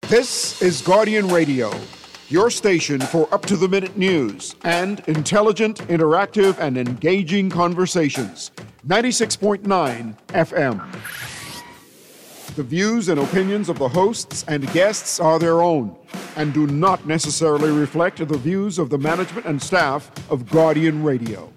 This is Guardian Radio, your station for up-to-the-minute news and intelligent, interactive, and engaging conversations. 96.9 FM. The views and opinions of the hosts and guests are their own and do not necessarily reflect the views of the management and staff of Guardian Radio.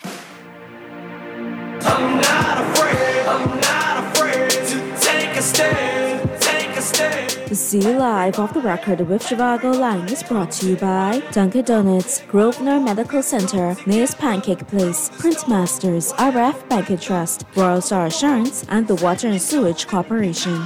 I'm not afraid to take a stand, take a stand. The C Live off the record with Zhivago Line is brought to you by Dunkin' Donuts, Grosvenor Medical Center, Nays Pancake Place, Print Masters, RF Bank Trust, Royal Star Assurance, and the Water and Sewage Corporation.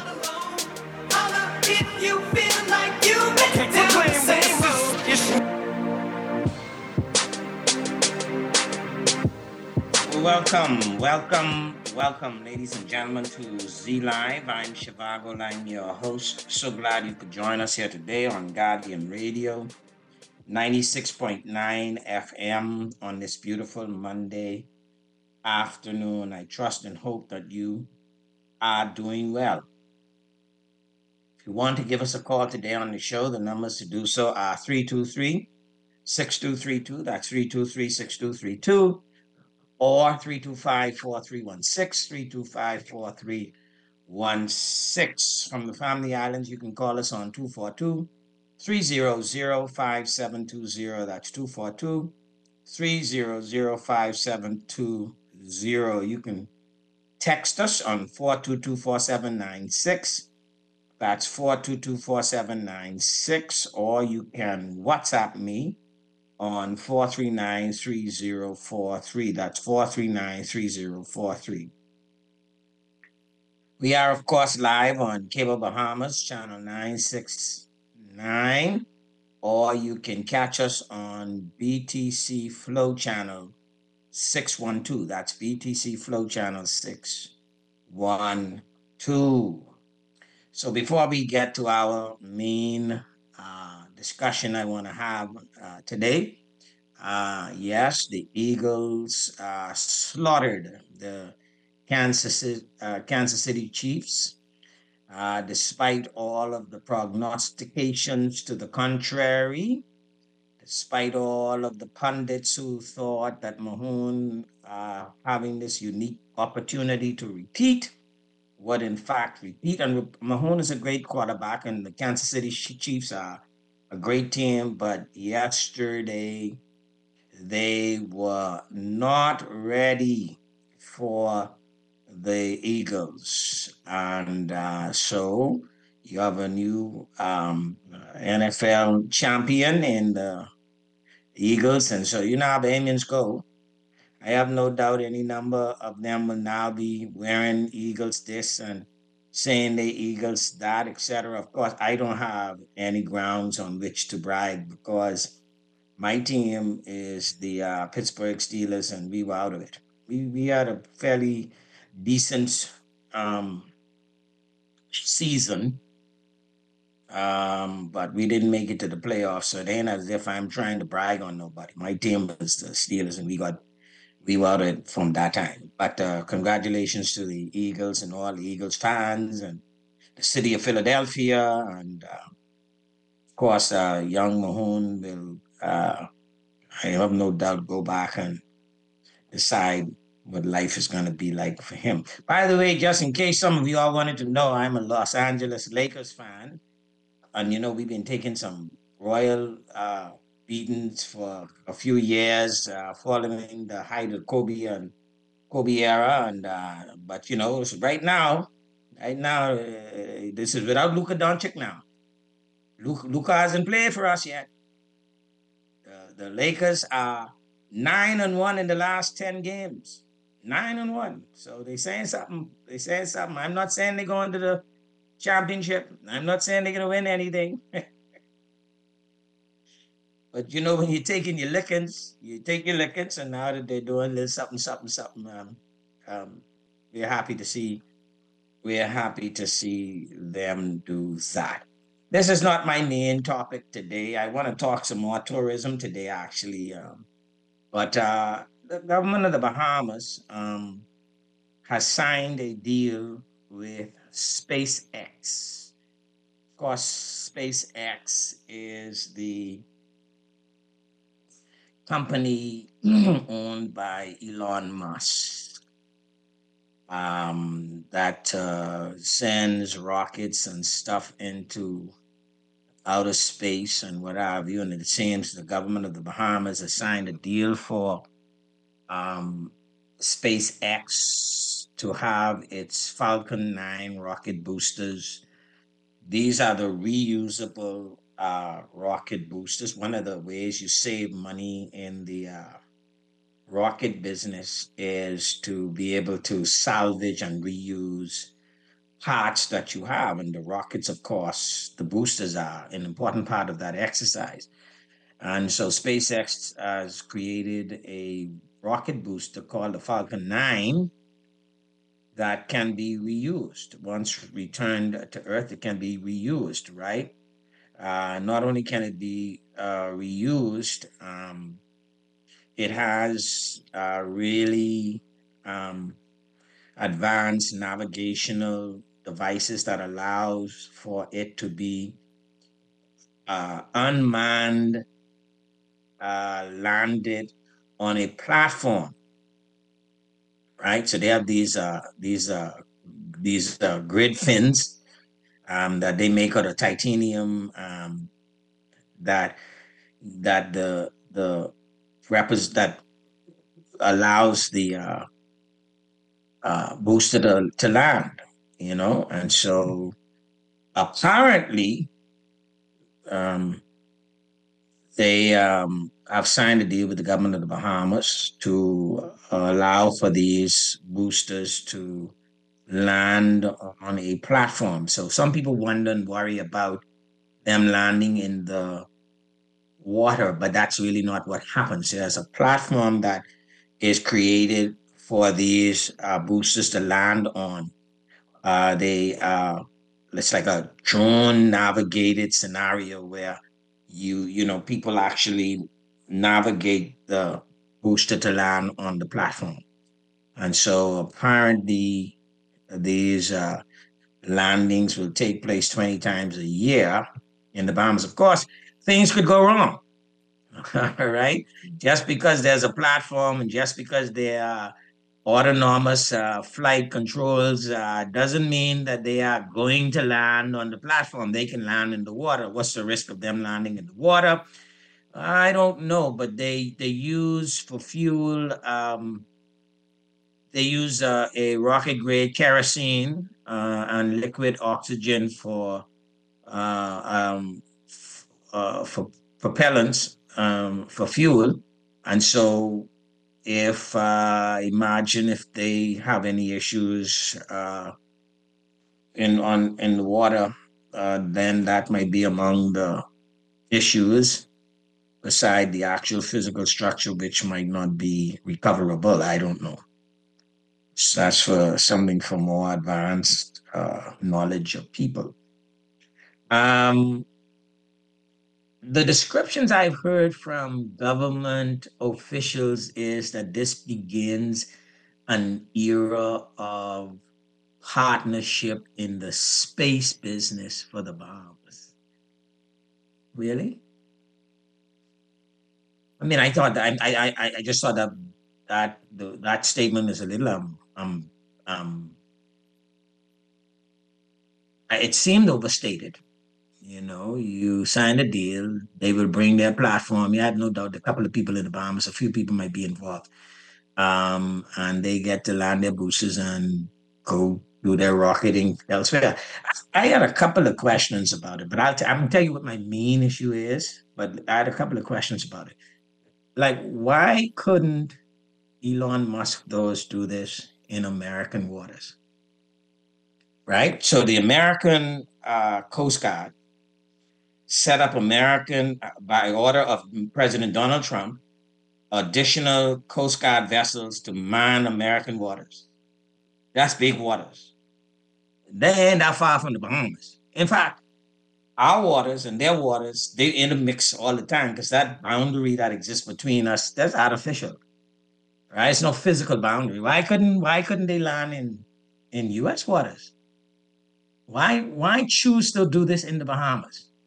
Welcome, ladies and gentlemen, to Z Live. I'm Zhivago Line, your host. So glad you could join us here today on Guardian Radio, 96.9 FM on this beautiful Monday afternoon. I trust and hope that you are doing well. If you want to give us a call today on the show, the numbers to do so are 323-6232. That's 323-6232. Or 325-4316, 325-4316. From the Family Islands, you can call us on 242-300-5720. That's 242-300-5720. You can text us on 422-4796. That's 422-4796. Or you can WhatsApp me on 439-3043. That's 439-3043. We are, of course, live on Cable Bahamas, channel 969, or you can catch us on BTC Flow channel 612. That's BTC Flow channel 612. So before we get to our main discussion I want to have today. Yes, the Eagles slaughtered the Kansas City Chiefs, despite all of the prognostications to the contrary, despite all of the pundits who thought that Mahomes having this unique opportunity to repeat would in fact repeat. And Mahomes is a great quarterback, and the Kansas City Chiefs are a great team, but yesterday they were not ready for the Eagles. And so you have a new NFL champion in the Eagles. And so you know how Bahamians go. I have no doubt any number of them will now be wearing Eagles this and saying they Eagles that, etc. Of course, I don't have any grounds on which to brag because my team is the Pittsburgh Steelers, and we were out of it. We had a fairly decent season, but we didn't make it to the playoffs. So it ain't as if I'm trying to brag on nobody. My team was the Steelers, and we were out of it from that time. But congratulations to the Eagles and all the Eagles fans and the city of Philadelphia. And of course, young Mahomes will, I have no doubt, go back and decide what life is going to be like for him. By the way, just in case some of you all wanted to know, I'm a Los Angeles Lakers fan. And, you know, we've been taking some royal beatings for a few years following the height of Kobe era. And but, you know, right now, this is without Luka Doncic now. Luka hasn't played for us yet. The Lakers are 9-1 in the last 10 games. 9-1. So they're saying something. I'm not saying they're going to the championship. I'm not saying they're going to win anything. But you know, when you're taking your lickings, you take your lickings, and now that they're doing a little something, we're happy to see them do that. This is not my main topic today. I want to talk some more tourism today, actually. But the government of the Bahamas has signed a deal with SpaceX. Of course, SpaceX is the company owned by Elon Musk that sends rockets and stuff into outer space and what have you. And it seems the government of the Bahamas has signed a deal for um, SpaceX to have its Falcon 9 rocket boosters. These are the reusable rocket boosters. One of the ways you save money in the rocket business is to be able to salvage and reuse parts that you have. And the rockets, of course, the boosters are an important part of that exercise. And so SpaceX has created a rocket booster called the Falcon 9 that can be reused. Once returned to Earth, it can be reused, right? Not only can it be reused, it has really advanced navigational devices that allows for it to be unmanned, landed on a platform, right? So they have these grid fins that they make out of titanium that that allows the booster to land, and so apparently they have signed a deal with the government of the Bahamas to allow for these boosters to land on a platform. So some people wonder and worry about them landing in the water, but that's really not what happens. There's a platform that is created for these boosters to land on. It's like a drone navigated scenario where people actually navigate the booster to land on the platform. And so apparently these landings will take place 20 times a year in the Bahamas. Of course, things could go wrong. All right. Just because there's a platform and just because there are autonomous flight controls doesn't mean that they are going to land on the platform. They can land in the water. What's the risk of them landing in the water? I don't know, but they use for fuel. They use a rocket grade kerosene and liquid oxygen for propellants for fuel, and so if imagine if they have any issues in the water, then that might be among the issues beside the actual physical structure, which might not be recoverable. I don't know. So that's for something for more advanced knowledge of people. The descriptions I've heard from government officials is that this begins an era of partnership in the space business for the Bahamas. Really? I mean, I thought that I just thought that statement is a little it seemed overstated. You signed a deal, they will bring their platform. You had no doubt a couple of people in the Bahamas, a few people might be involved. And they get to land their boosters and go do their rocketing elsewhere. I had a couple of questions about it, but I'm going to tell you what my main issue is, but I had a couple of questions about it. Like, why couldn't Elon Musk do this in American waters? Right? So the American Coast Guard set up by order of President Donald Trump, additional Coast Guard vessels to man American waters. That's big waters. They ain't that far from the Bahamas. In fact, our waters and their waters, they intermix all the time because that boundary that exists between us, that's artificial. Right? It's no physical boundary. Why couldn't they land in US waters? Why choose to do this in the Bahamas?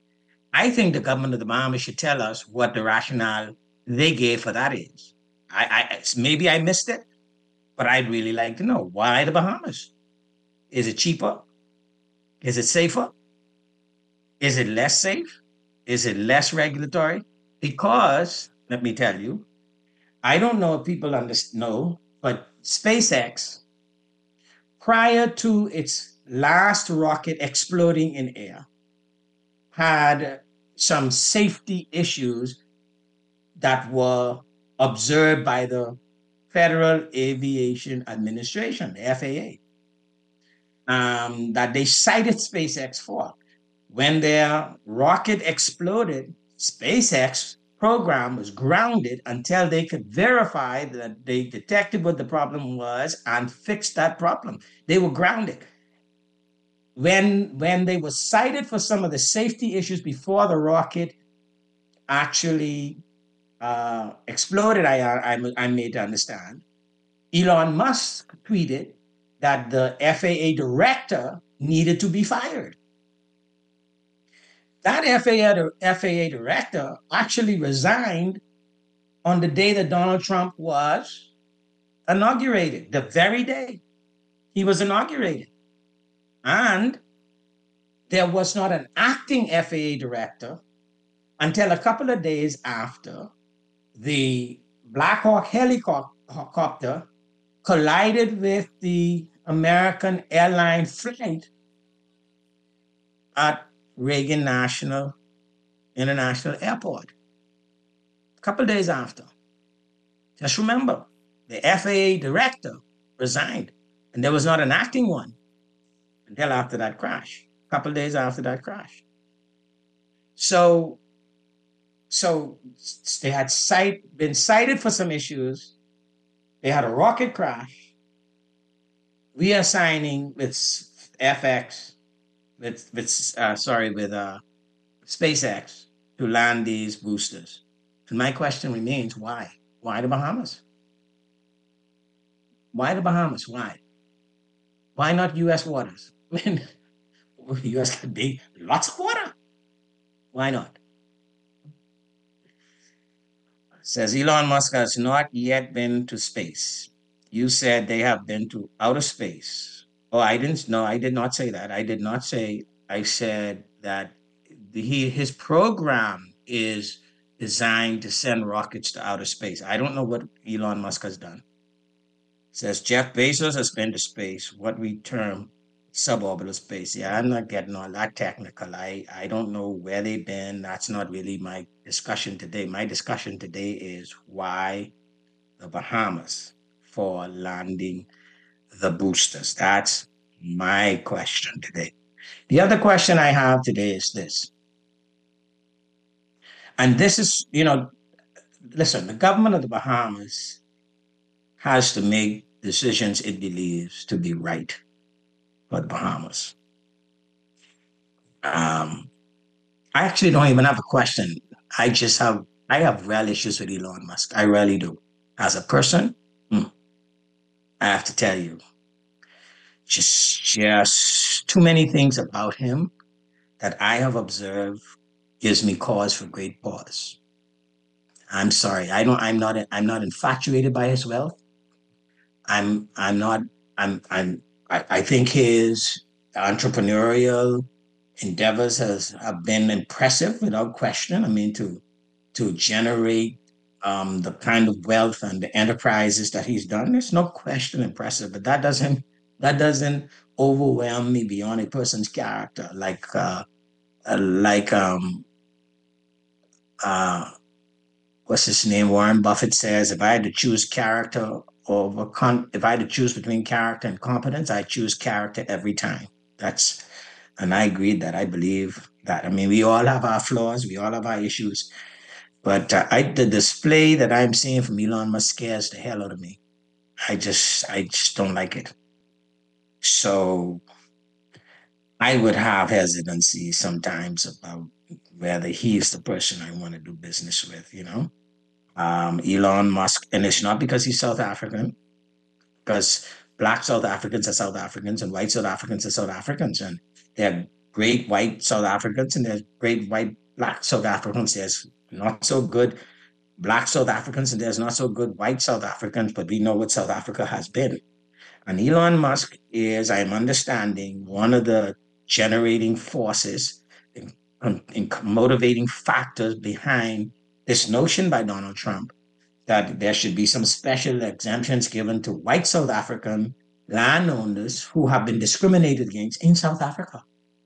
I think the government of the Bahamas should tell us what the rationale they gave for that is. Maybe I missed it, but I'd really like to know why the Bahamas. Is it cheaper? Is it safer? Is it less safe? Is it less regulatory? Because let me tell you, I don't know if people know, but SpaceX, prior to its last rocket exploding in air, had some safety issues that were observed by the Federal Aviation Administration, the FAA, that they cited SpaceX for. When their rocket exploded, SpaceX program was grounded until they could verify that they detected what the problem was and fixed that problem. They were grounded. When they were cited for some of the safety issues before the rocket actually exploded, I'm made to understand, Elon Musk tweeted that the FAA director needed to be fired. That FAA director actually resigned on the day that Donald Trump was inaugurated, the very day he was inaugurated. And there was not an acting FAA director until a couple of days after the Black Hawk helicopter collided with the American airline flight at Reagan International Airport. A couple of days after. Just remember, the FAA director resigned, and there was not an acting one until after that crash, a couple of days after that crash. So they had been cited for some issues. They had a rocket crash. We are signing with FX, with SpaceX to land these boosters. And my question remains, why? Why the Bahamas? Why the Bahamas? Why? Why not U.S. waters? I mean, U.S. could be lots of water. Why not? Says Elon Musk has not yet been to space. You said they have been to outer space. Oh, I didn't. No, I did not say that. I did not say. I said that his program is designed to send rockets to outer space. I don't know what Elon Musk has done. Says Jeff Bezos has been to space, what we term suborbital space. Yeah, I'm not getting all that technical. I don't know where they've been. That's not really my discussion today. My discussion today is why the Bahamas for landing the boosters. That's my question today. The other question I have today is this. And this is, listen, the government of the Bahamas has to make decisions it believes to be right for the Bahamas. I actually don't even have a question. I have real issues with Elon Musk. I really do. As a person, I have to tell you, just too many things about him that I have observed gives me cause for great pause. I'm sorry. I'm not infatuated by his wealth. I think his entrepreneurial endeavors have been impressive without question. I mean, to generate the kind of wealth and the enterprises that he's done, there's no question impressive. But that doesn't overwhelm me beyond a person's character. What's his name? Warren Buffett says, if I had to choose if I had to choose between character and competence, I choose character every time. And I agree that I believe that. I mean, we all have our flaws, we all have our issues, but the display that I'm seeing from Elon Musk scares the hell out of me. I just don't like it. So I would have hesitancy sometimes about whether he's the person I want to do business with, Elon Musk, and it's not because he's South African, because Black South Africans are South Africans and white South Africans are South Africans, and there are great white South Africans and there's great white Black South Africans, there's not so good Black South Africans, and there's not so good white South Africans, but we know what South Africa has been. And Elon Musk is, I'm understanding, one of the generating forces in motivating factors behind this notion by Donald Trump that there should be some special exemptions given to white South African landowners who have been discriminated against in South Africa.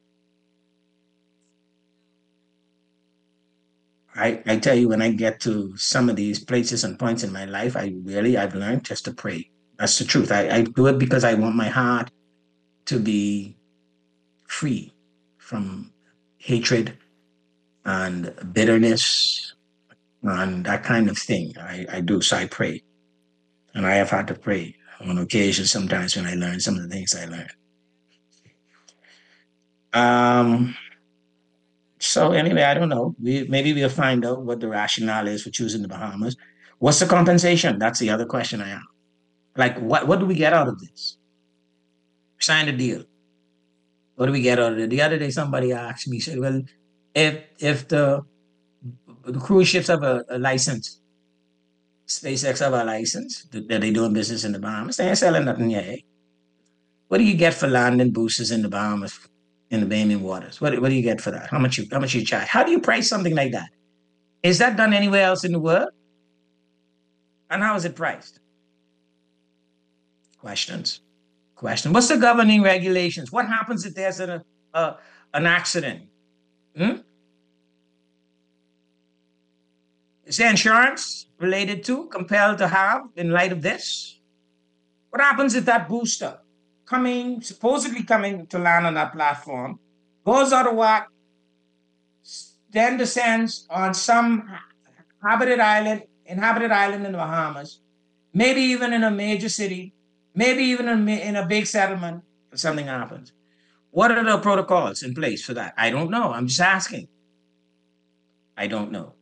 I tell you, when I get to some of these places and points in my life, I've learned just to pray. That's the truth. I do it because I want my heart to be free from hatred and bitterness and that kind of thing. I do. So I pray. And I have had to pray on occasion sometimes when I learn some of the things I learned. So anyway, I don't know. Maybe we'll find out what the rationale is for choosing the Bahamas. What's the compensation? That's the other question I have. Like, what do we get out of this? Signed a deal. What do we get out of it? The other day, somebody asked me, said, well, if the cruise ships have a license, SpaceX have a license, that they're doing business in the Bahamas, they ain't selling nothing yet. What do you get for landing boosters in the Bahamas, in the Bahamian waters? What do you get for that? How much you charge? How do you price something like that? Is that done anywhere else in the world? And how is it priced? Questions. What's the governing regulations? What happens if there's an accident? Is there insurance related to, compelled to have in light of this? What happens if that booster supposedly coming to land on that platform, goes out of whack, then descends on some inhabited island in the Bahamas, maybe even in a major city, maybe even in a big settlement, if something happens? What are the protocols in place for that? I don't know. I'm just asking. I don't know.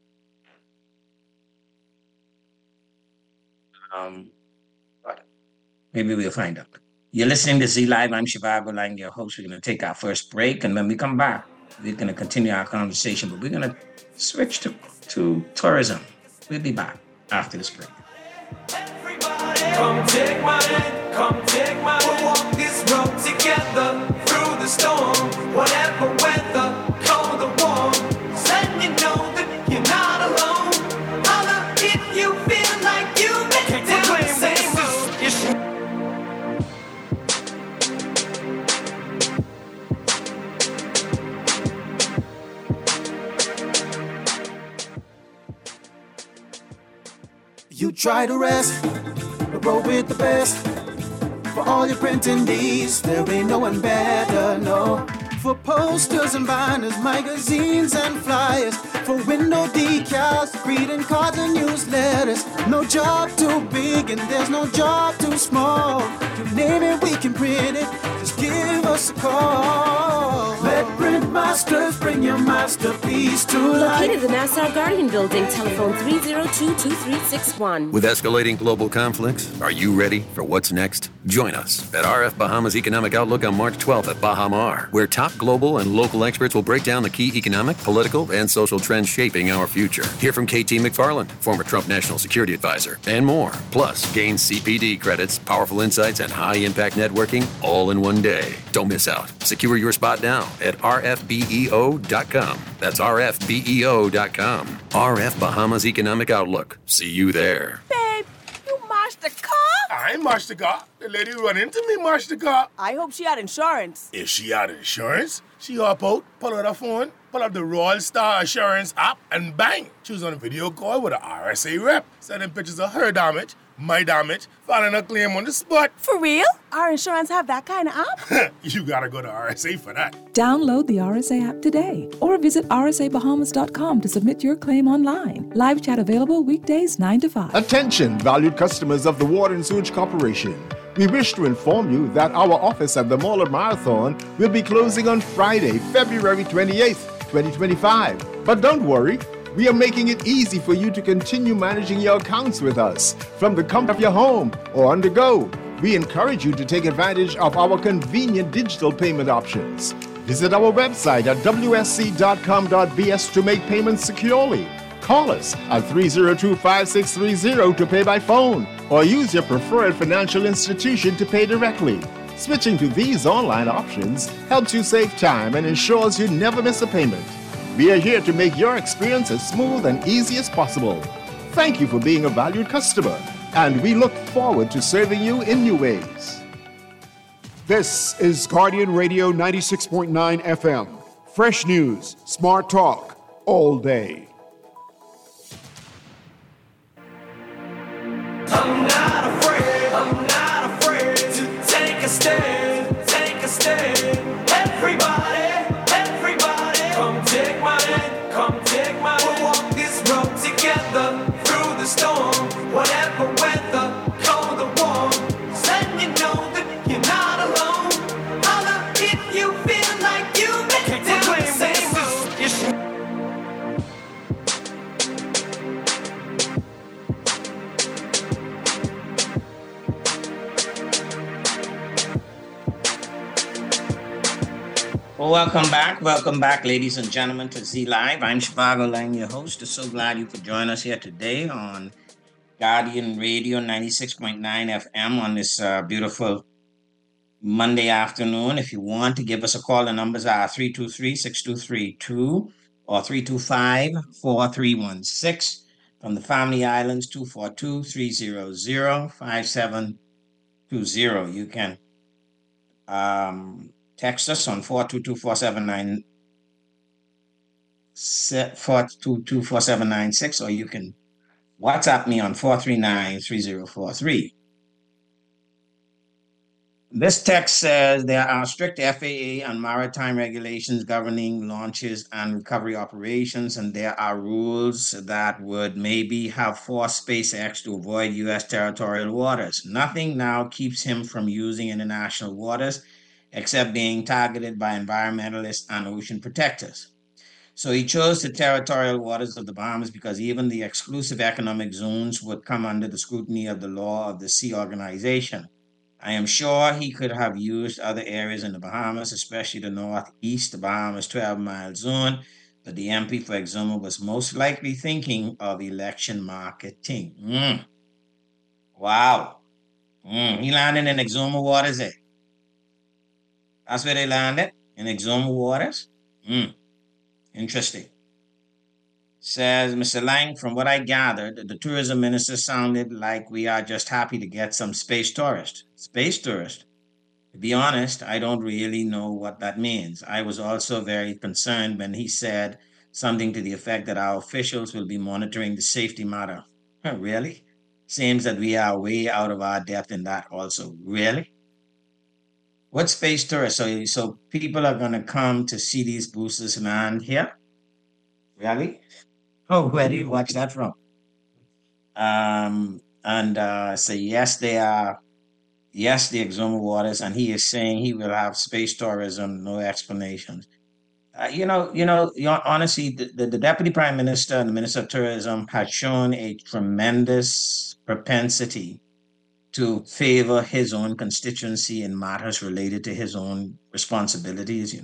But maybe we'll find out. You're listening to Z Live. I'm Shivago Lang, your host. We're going to take our first break, and when we come back, we're going to continue our conversation, but we're going to switch to tourism. We'll be back after this break. Everybody, come take my hand, come take my hand. We'll walk this road together through the storm, whatever weather, cold or warm. Let you know that you're not alone. Holla if you feel like you've been down the same road. You try to rest, but roll with the best. For all your printing needs, there ain't no one better, no. For posters and banners, magazines and flyers, for window decals, greeting cards and newsletters. No job too big and there's no job too small. You name it, we can print it, just give us a call. Let Print Masters bring your masterpiece to life. Located in the Nassau Guardian Building, telephone 302-2361. With escalating global conflicts, are you ready for what's next? Join us at RF Bahamas Economic Outlook on March 12th at Bahamar, where top global and local experts will break down the key economic, political, and social trends shaping our future. Hear from KT McFarland, former Trump National Security Advisor, and more. Plus, gain CPD credits, powerful insights, and high-impact networking all in one day. Don't miss out. Secure your spot now at rfbeo.com. That's rfbeo.com. RF Bahamas Economic Outlook. See you there. Babe, you marched the car? I marched the car. The lady who run into me marched the car. I hope she had insurance. If she had insurance, she hop out, pull out her phone, pull up the Royal Star Assurance app, and bang! She was on a video call with an RSA rep, sending pictures of her damage, my damage, filing a claim on the spot. For real? Our insurance have that kind of app? You gotta go to RSA for that. Download the RSA app today or visit rsabahamas.com to submit your claim online. Live chat available weekdays 9 to 5. Attention, valued customers of the Water and Sewage Corporation. We wish to inform you that our office at the Mall Marathon will be closing on Friday, February 28th, 2025. But don't worry, we are making it easy for you to continue managing your accounts with us from the comfort of your home or on the go. We encourage you to take advantage of our convenient digital payment options. Visit our website at wsc.com.bs to make payments securely. Call us at 302-5630 to pay by phone or use your preferred financial institution to pay directly. Switching to these online options helps you save time and ensures you never miss a payment. We are here to make your experience as smooth and easy as possible. Thank you for being a valued customer, and we look forward to serving you in new ways. This is Guardian Radio 96.9 FM. Fresh news, smart talk, all day. I'm not afraid to take a stand, Everybody, come take my hand, We'll walk this road together through the storm, whatever weather, cold or warm. Just letting you know that you're not alone. Holla if you feel like you've been down the same road. Well, welcome back, ladies and gentlemen, to Z Live. I'm Shivago Lang, your host. I'm so glad you could join us here today on Guardian Radio 96.9 FM on this beautiful Monday afternoon. If you want to give us a call, the numbers are 323-6232 or 325-4316. From the Family Islands, 242-300-5720. You can text us on 422-4796, or you can WhatsApp me on 439-3043. This text says there are strict FAA and maritime regulations governing launches and recovery operations, and there are rules that would maybe have forced SpaceX to avoid U.S. territorial waters. Nothing now keeps him from using international waters, except being targeted by environmentalists and ocean protectors. So he chose the territorial waters of the Bahamas because even the exclusive economic zones would come under the scrutiny of the law of the Sea Organization. I am sure he could have used other areas in the Bahamas, especially the northeast Bahamas 12-mile zone, but the MP for Exuma was most likely thinking of election marketing. Wow. He landed in Exuma waters, eh? That's where they landed, in Exuma waters. Interesting. Says Mr. Lang, from what I gathered, the tourism minister sounded like we are just happy to get some space tourists. Space tourists? To be honest, I don't really know what that means. I was also very concerned when he said something to the effect that our officials will be monitoring the safety matter. Really? Seems that we are way out of our depth in that also. Really? What space tourists? So people are going to come to see these boosters land here? Really? Oh, where do you watch that from? So yes, they are. Yes, the Exuma waters, and he is saying he will have space tourism, no explanations. Honestly, the deputy prime minister and the minister of tourism has shown a tremendous propensity to favor his own constituency in matters related to his own responsibilities.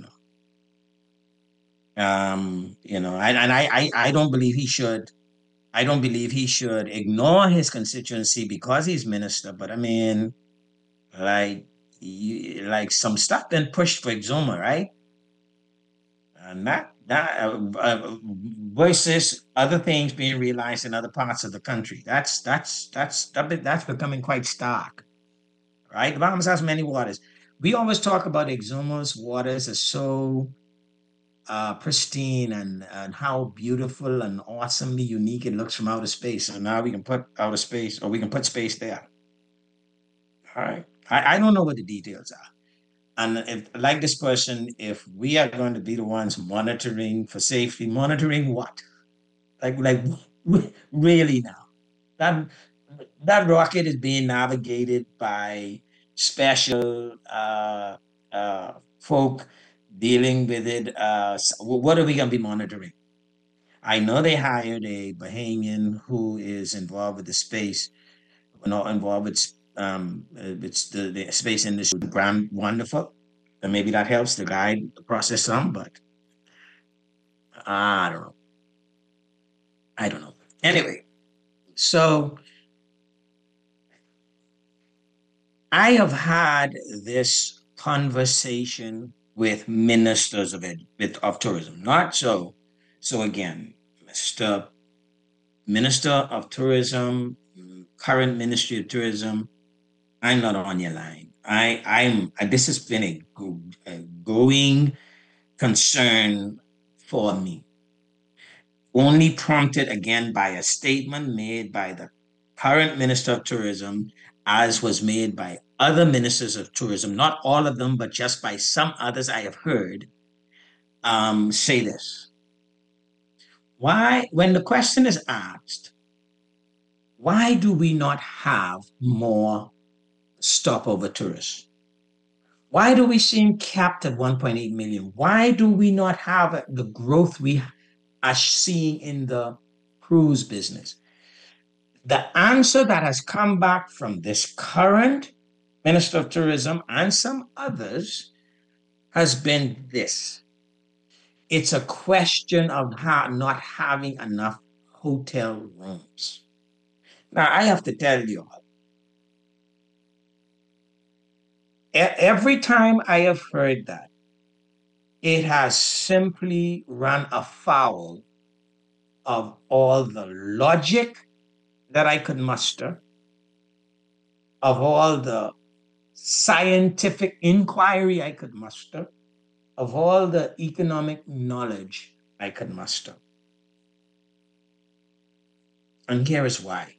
I don't believe he should. I don't believe he should ignore his constituency because he's minister. But I mean, like some stuff been pushed for Exuma, right? And that versus other things being realized in other parts of the country. That's becoming quite stark, right? The Bahamas has many waters. We always talk about Exuma's waters as so pristine and how beautiful and awesomely unique it looks from outer space. So now we can put outer space, or we can put space there. All right. I don't know what the details are. And if, like this person, if we are going to be the ones monitoring for safety, monitoring what? Like really now? That rocket is being navigated by special folk dealing with it. What are we going to be monitoring? I know they hired a Bahamian who is involved with the space, involved with it's the space industry. Wonderful. And maybe that helps to guide the process some, but I don't know. I don't know. Anyway, so I have had this conversation with ministers of tourism. Not so. So again, Mr. Minister of Tourism, current Ministry of Tourism, I'm not on your line. This has been a growing concern for me. Only prompted again by a statement made by the current Minister of Tourism, as was made by other ministers of tourism, not all of them, but just by some others I have heard say this. Why, when the question is asked, why do we not have more stopover tourists? Why do we seem capped at 1.8 million? Why do we not have the growth we are seeing in the cruise business? The answer that has come back from this current Minister of Tourism and some others has been this. It's a question of not having enough hotel rooms. Now, I have to tell you all, every time I have heard that, it has simply run afoul of all the logic that I could muster, of all the scientific inquiry I could muster, of all the economic knowledge I could muster. And here is why.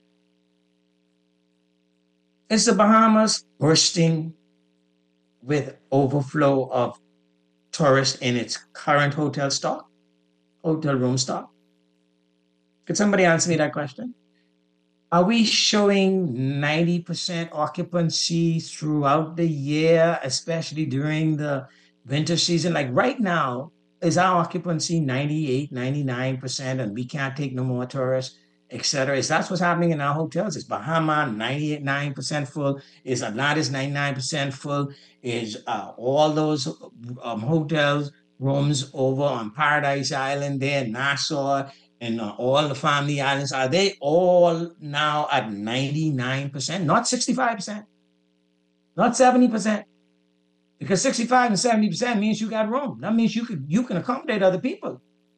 Is the Bahamas bursting with overflow of tourists in its current hotel room stock? Could somebody answer me that question? Are we showing 90% occupancy throughout the year, especially during the winter season? Like right now, is our occupancy 98, 99%, and we can't take no more tourists, etc.? Is that what's happening in our hotels? Is Bahama 98% full? Is Atlantis 99% full? Is all those hotels, rooms over on Paradise Island there, Nassau, and all the family islands, are they all now at 99%? Not 65%, not 70%. Because 65 and 70% means you got room. That means you can accommodate other people.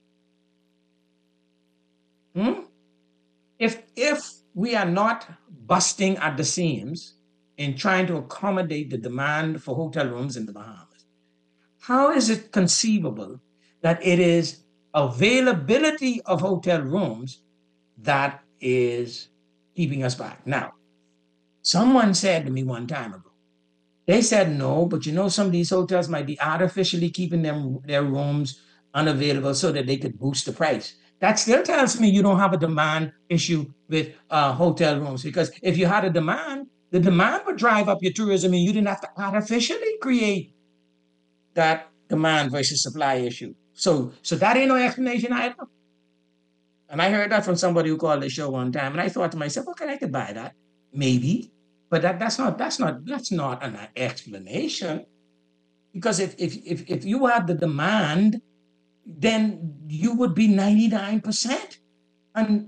If we are not busting at the seams in trying to accommodate the demand for hotel rooms in the Bahamas, how is it conceivable that it is availability of hotel rooms that is keeping us back? Now, someone said to me one time ago, they said, no, but some of these hotels might be artificially keeping their rooms unavailable so that they could boost the price. That still tells me you don't have a demand issue with hotel rooms, because if you had a demand, the demand would drive up your tourism and you didn't have to artificially create that demand versus supply issue. So that ain't no explanation either. And I heard that from somebody who called the show one time, and I thought to myself, okay, I could buy that, maybe, but that's not an explanation. Because if you had the demand, then you would be 99%, and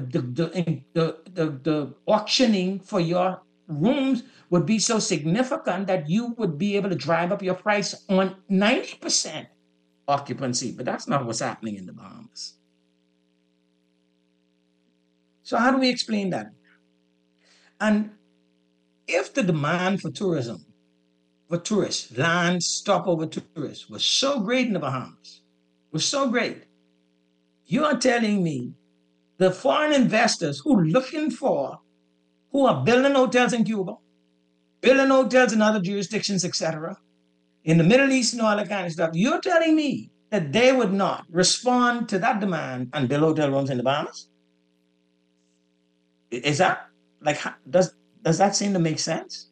the auctioning for your rooms would be so significant that you would be able to drive up your price on 90% occupancy. But that's not what's happening in the Bahamas. So how do we explain that? And if the demand for tourism, for tourists, land stopover tourists, was so great in the Bahamas, was so great, you are telling me the foreign investors who are building hotels in Cuba, building hotels in other jurisdictions, etc., in the Middle East and all that kind of stuff, you're telling me that they would not respond to that demand and build hotel rooms in the Bahamas? Is that, like, does that seem to make sense?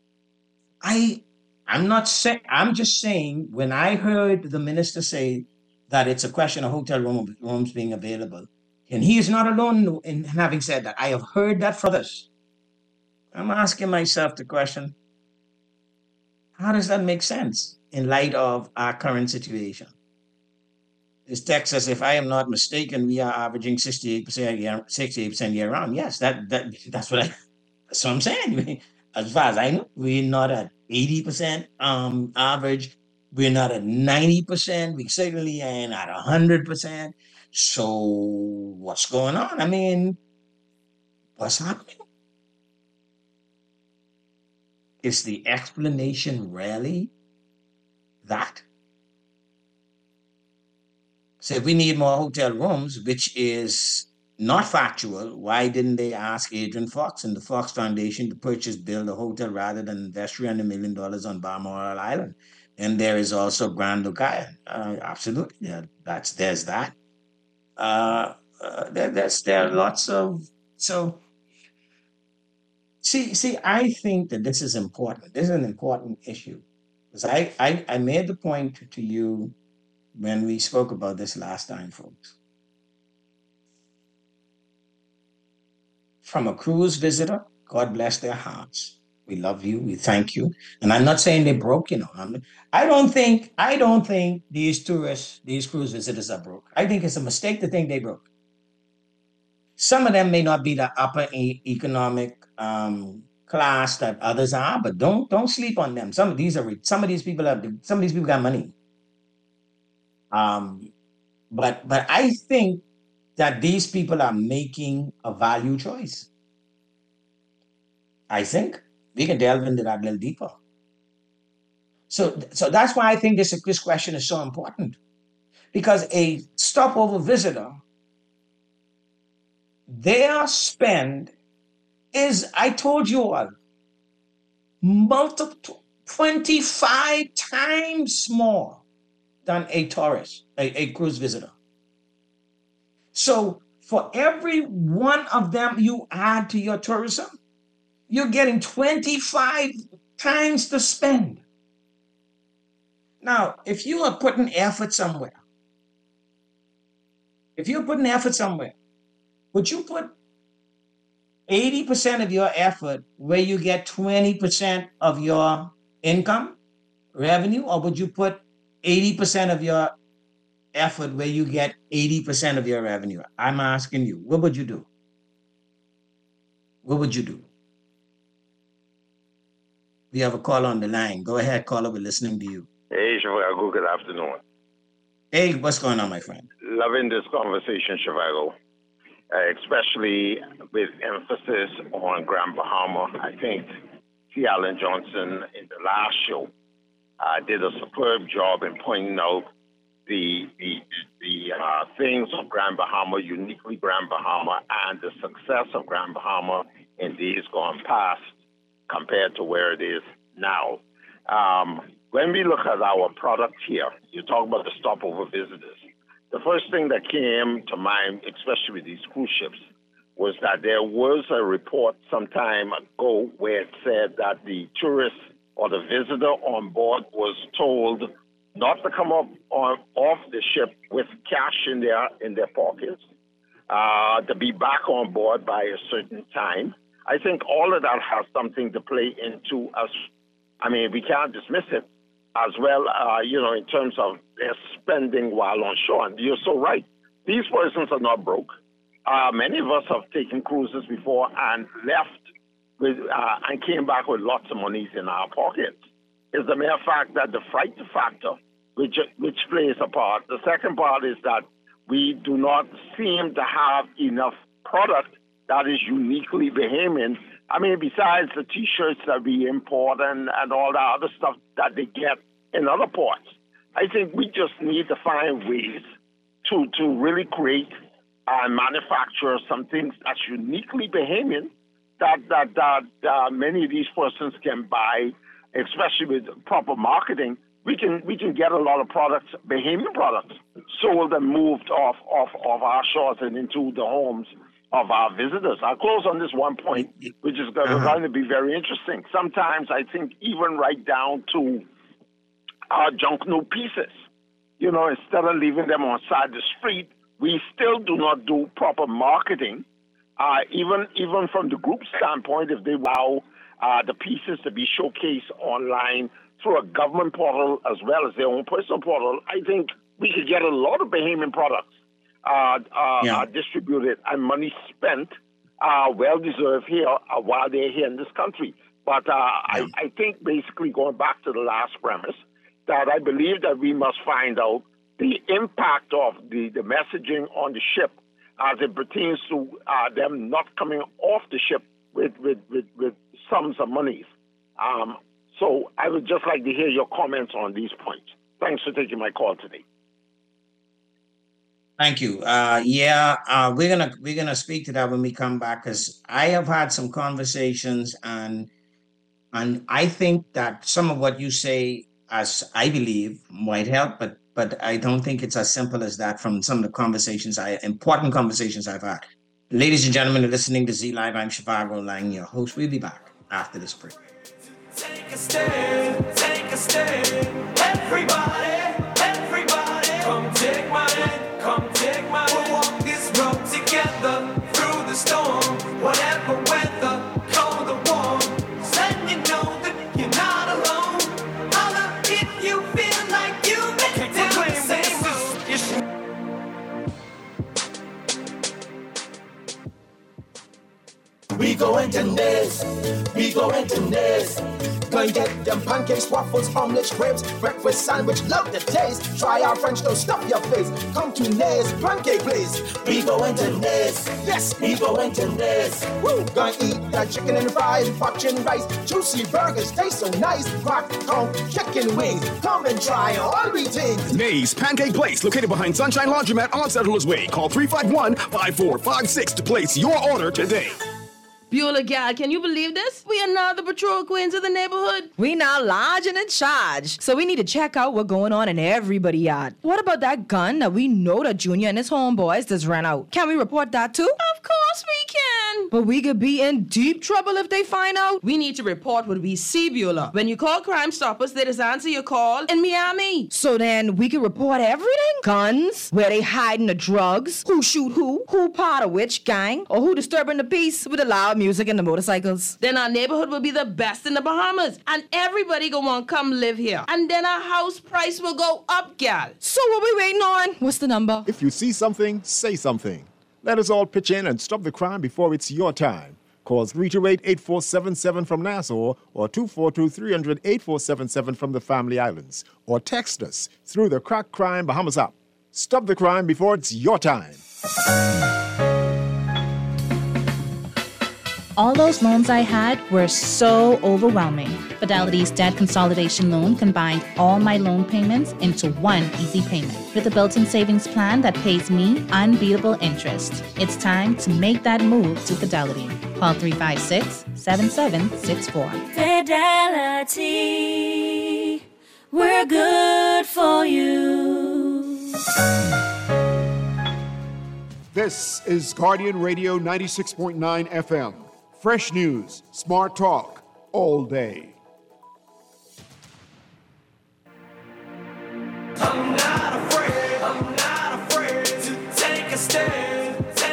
I'm not saying, I'm just saying, when I heard the minister say that it's a question of hotel rooms being available, and he is not alone in having said that. I have heard that from others. I'm asking myself the question, How does that make sense in light of our current situation? Is Texas, if I am not mistaken, we are averaging 68% year round. Yes, that's that's what I'm saying. As far as I know, we're not at 80% average. We're not at 90%. We certainly ain't at 100%. So what's going on? I mean, what's happening? Is the explanation really that? So if we need more hotel rooms, which is not factual, why didn't they ask Adrian Fox and the Fox Foundation to build a hotel rather than invest $300 million on Balmoral Island? And there is also Grand Lucayan. Absolutely, yeah, there's that. There are lots of so. See, I think that this is important. This is an important issue because I made the point to you when we spoke about this last time, folks. From a cruise visitor, God bless their hearts. We love you. We thank you. And I'm not saying they're broke, I don't think these tourists, these cruise visitors are broke. I think it's a mistake to think they broke. Some of them may not be the upper economic class that others are, but don't sleep on them. Some of these people got money. But I think that these people are making a value choice. I think we can delve into that a little deeper. So that's why I think this question is so important, because a stopover visitor, their spend is, I told you all, 25 times more than a tourist, a cruise visitor. So for every one of them you add to your tourism, you're getting 25 times the spend. Now, if you are putting effort somewhere, would you put 80% of your effort where you get 20% of your income revenue, or would you put 80% of your effort where you get 80% of your revenue? I'm asking you, what would you do? What would you do? We have a call on the line. Go ahead, caller. We're listening to you. Hey, Shivago, good afternoon. Hey, what's going on, my friend? Loving this conversation, Shivago, especially with emphasis on Grand Bahama. I think T. Allen Johnson in the last show did a superb job in pointing out the things of Grand Bahama, uniquely Grand Bahama, and the success of Grand Bahama in days gone past compared to where it is now. When we look at our product here, you talk about the stopover visitors. The first thing that came to mind, especially with these cruise ships, was that there was a report some time ago where it said that the tourist or the visitor on board was told not to come up off the ship with cash in their pockets, to be back on board by a certain time. I think all of that has something to play into us. I mean, we can't dismiss it as well, in terms of their spending while on shore. And you're so right. These persons are not broke. Many of us have taken cruises before and left with and came back with lots of monies in our pockets. It's the mere fact that the fright factor, which plays a part. The second part is that we do not seem to have enough product that is uniquely Bahamian. I mean, besides the T-shirts that we import and all that other stuff that they get in other ports, I think we just need to find ways to really create and manufacture some things that's uniquely Bahamian that many of these persons can buy, especially with proper marketing. We can get a lot of products, Bahamian products, sold and moved off our shores and into the homes of our visitors. I'll close on this one point, which is going to be very interesting. Sometimes I think even right down to our junk new pieces, instead of leaving them on side the street, we still do not do proper marketing. Even from the group standpoint, if they allow the pieces to be showcased online through a government portal as well as their own personal portal, I think we could get a lot of Bahamian products distributed and money spent, well-deserved here while they're here in this country. But I think basically going back to the last premise, that I believe that we must find out the impact of the messaging on the ship as it pertains to them not coming off the ship with sums of monies. So I would just like to hear your comments on these points. Thanks for taking my call today. Thank you. We're gonna speak to that when we come back, because I have had some conversations, and I think that some of what you say, as I believe, might help, but I don't think it's as simple as that from some of the important conversations I've had. Ladies and gentlemen, you're listening to Z Live. I'm Shivago Lang, your host. We'll be back after this break. Take a stand, everybody, come take my hand, we'll walk this road together through the storm, whatever weather, cold or warm, letting you know that you're not alone, holla if you feel like you've been down the same road. We go into this. Go and get them pancakes, waffles, omelets, crepes, breakfast sandwich, love the taste. Try our French toast, stuff your face. Come to Nays Pancake Place. We go into Nays. Yes, we go into Nays. Woo! Gonna eat that chicken and fries, fortune rice, juicy burgers, taste so nice. Crack, corn, chicken wings. Come and try all we things. Nays Pancake Place, located behind Sunshine Laundromat on Settlers Way. Call 351-5456 to place your order today. Beulah gal, can you believe this? We are now the patrol queens of the neighborhood. We now large and in charge. So we need to check out what's going on in everybody's yard. What about that gun that we know that Junior and his homeboys just ran out? Can we report that too? Of course we can. But we could be in deep trouble if they find out. We need to report what we see, Beulah. When you call Crime Stoppers, they just answer your call in Miami. So then we can report everything? Guns, where they hiding the drugs, who shoot who part of which gang, or who disturbing the peace with the loud music and the motorcycles. Then our neighborhood will be the best in the Bahamas, and everybody gonna want to come live here. And then our house price will go up, gal. So what we waiting on? What's the number? If you see something, say something. Let us all pitch in and stop the crime before it's your time. Call 328-8477 from Nassau or 242-300-8477 from the Family Islands. Or text us through the Crack Crime Bahamas app. Stop the crime before it's your time. All those loans I had were so overwhelming. Fidelity's debt consolidation loan combined all my loan payments into one easy payment with a built-in savings plan that pays me unbeatable interest. It's time to make that move to Fidelity. Call 356-7764. Fidelity, we're good for you. This is Guardian Radio 96.9 FM. Fresh news, smart talk, all day. I'm not afraid to take a stand,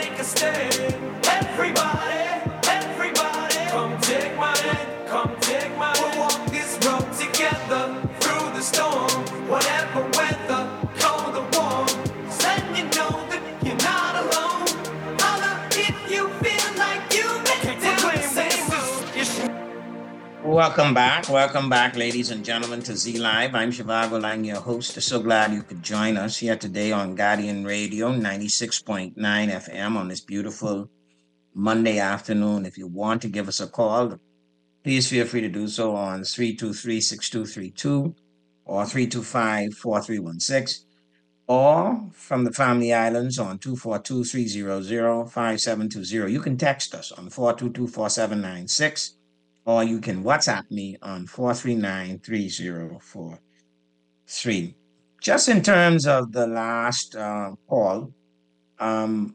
everybody, come take my hand, we'll walk this road together through the storm, whatever weather, cold or warm, letting you know that you're not alone, holla if you feel like you've been down the same road. Welcome back, ladies and gentlemen, to Z Live. I'm Shivago Lang, your host. So glad you could join us here today on Guardian Radio 96.9 FM on this beautiful Monday afternoon. If you want to give us a call, please feel free to do so on 323-6232 or 325-4316, or from the Family Islands on 242-300-5720. You can text us on 422-4796. Or you can WhatsApp me on 439-3043. Just in terms of the last call, I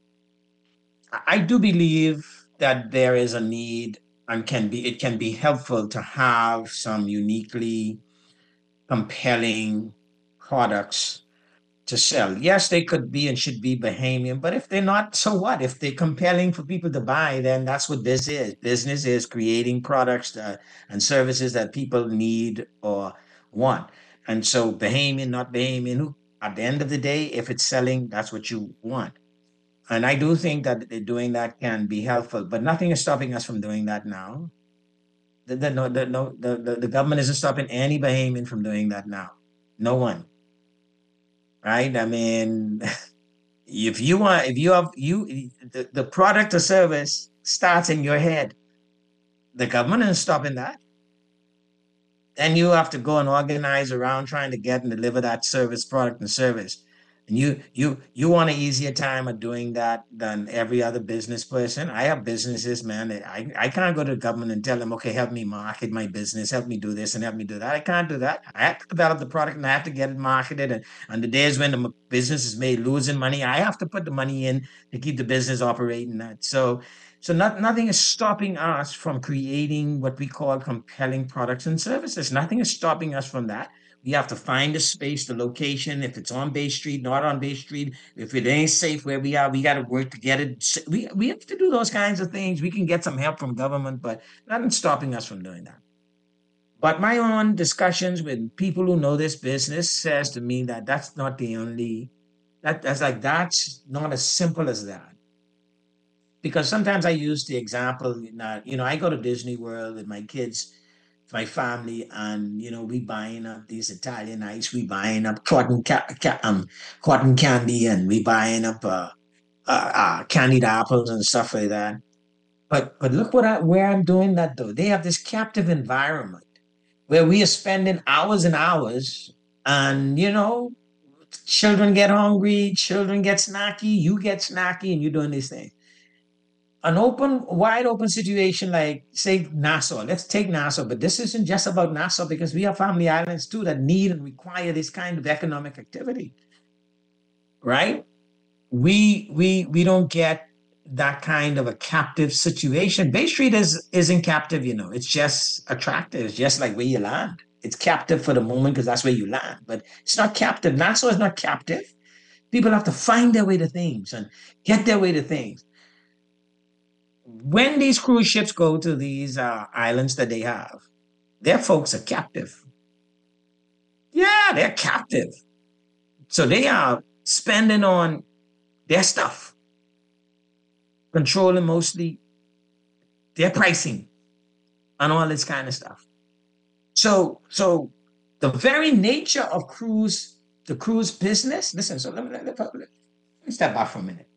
do believe that there is a need, and it can be helpful to have some uniquely compelling products to sell. Yes, they could be and should be Bahamian, but if they're not, so what? If they're compelling for people to buy, then that's what this is. Business is creating products and services that people need or want. And so Bahamian, not Bahamian, at the end of the day, if it's selling, that's what you want. And I do think that doing that can be helpful, but nothing is stopping us from doing that now. The government isn't stopping any Bahamian from doing that now. No one. Right? I mean, if the product or service starts in your head, the government isn't stopping that. Then you have to go and organize around trying to get and deliver that product and service. And you want an easier time of doing that than every other business person. I have businesses, man. I can't go to the government and tell them, okay, help me market my business, help me do this and help me do that. I can't do that. I have to develop the product and I have to get it marketed. And the days when the business is made losing money, I have to put the money in to keep the business operating that. So nothing is stopping us from creating what we call compelling products and services. Nothing is stopping us from that. We have to find the space, the location, if it's on Bay Street, not on Bay Street, if it ain't safe where we are, we got to work to get it. We have to do those kinds of things. We can get some help from government, but nothing's stopping us from doing that. But my own discussions with people who know this business says to me that that's not the only, that's not as simple as that. Because sometimes I use the example, I go to Disney World with my kids, my family, and we buying up these Italian ice, we buying up cotton candy, and we buying up candied apples and stuff like that. But look where I'm doing that though. They have this captive environment where we are spending hours and hours, and children get hungry, children get snacky, you get snacky, and you're doing these things. An wide open situation like, say, Nassau. Let's take Nassau, but this isn't just about Nassau because we have family islands too that need and require this kind of economic activity, right? We don't get that kind of a captive situation. Bay Street isn't captive, it's just attractive. It's just like where you land. It's captive for the moment because that's where you land, but it's not captive. Nassau is not captive. People have to find their way to things and get their way to things. When these cruise ships go to these islands that they have, their folks are captive. Yeah, they're captive. So they are spending on their stuff, controlling mostly their pricing and all this kind of stuff. So the very nature of the cruise business, listen, so let me step back for a minute.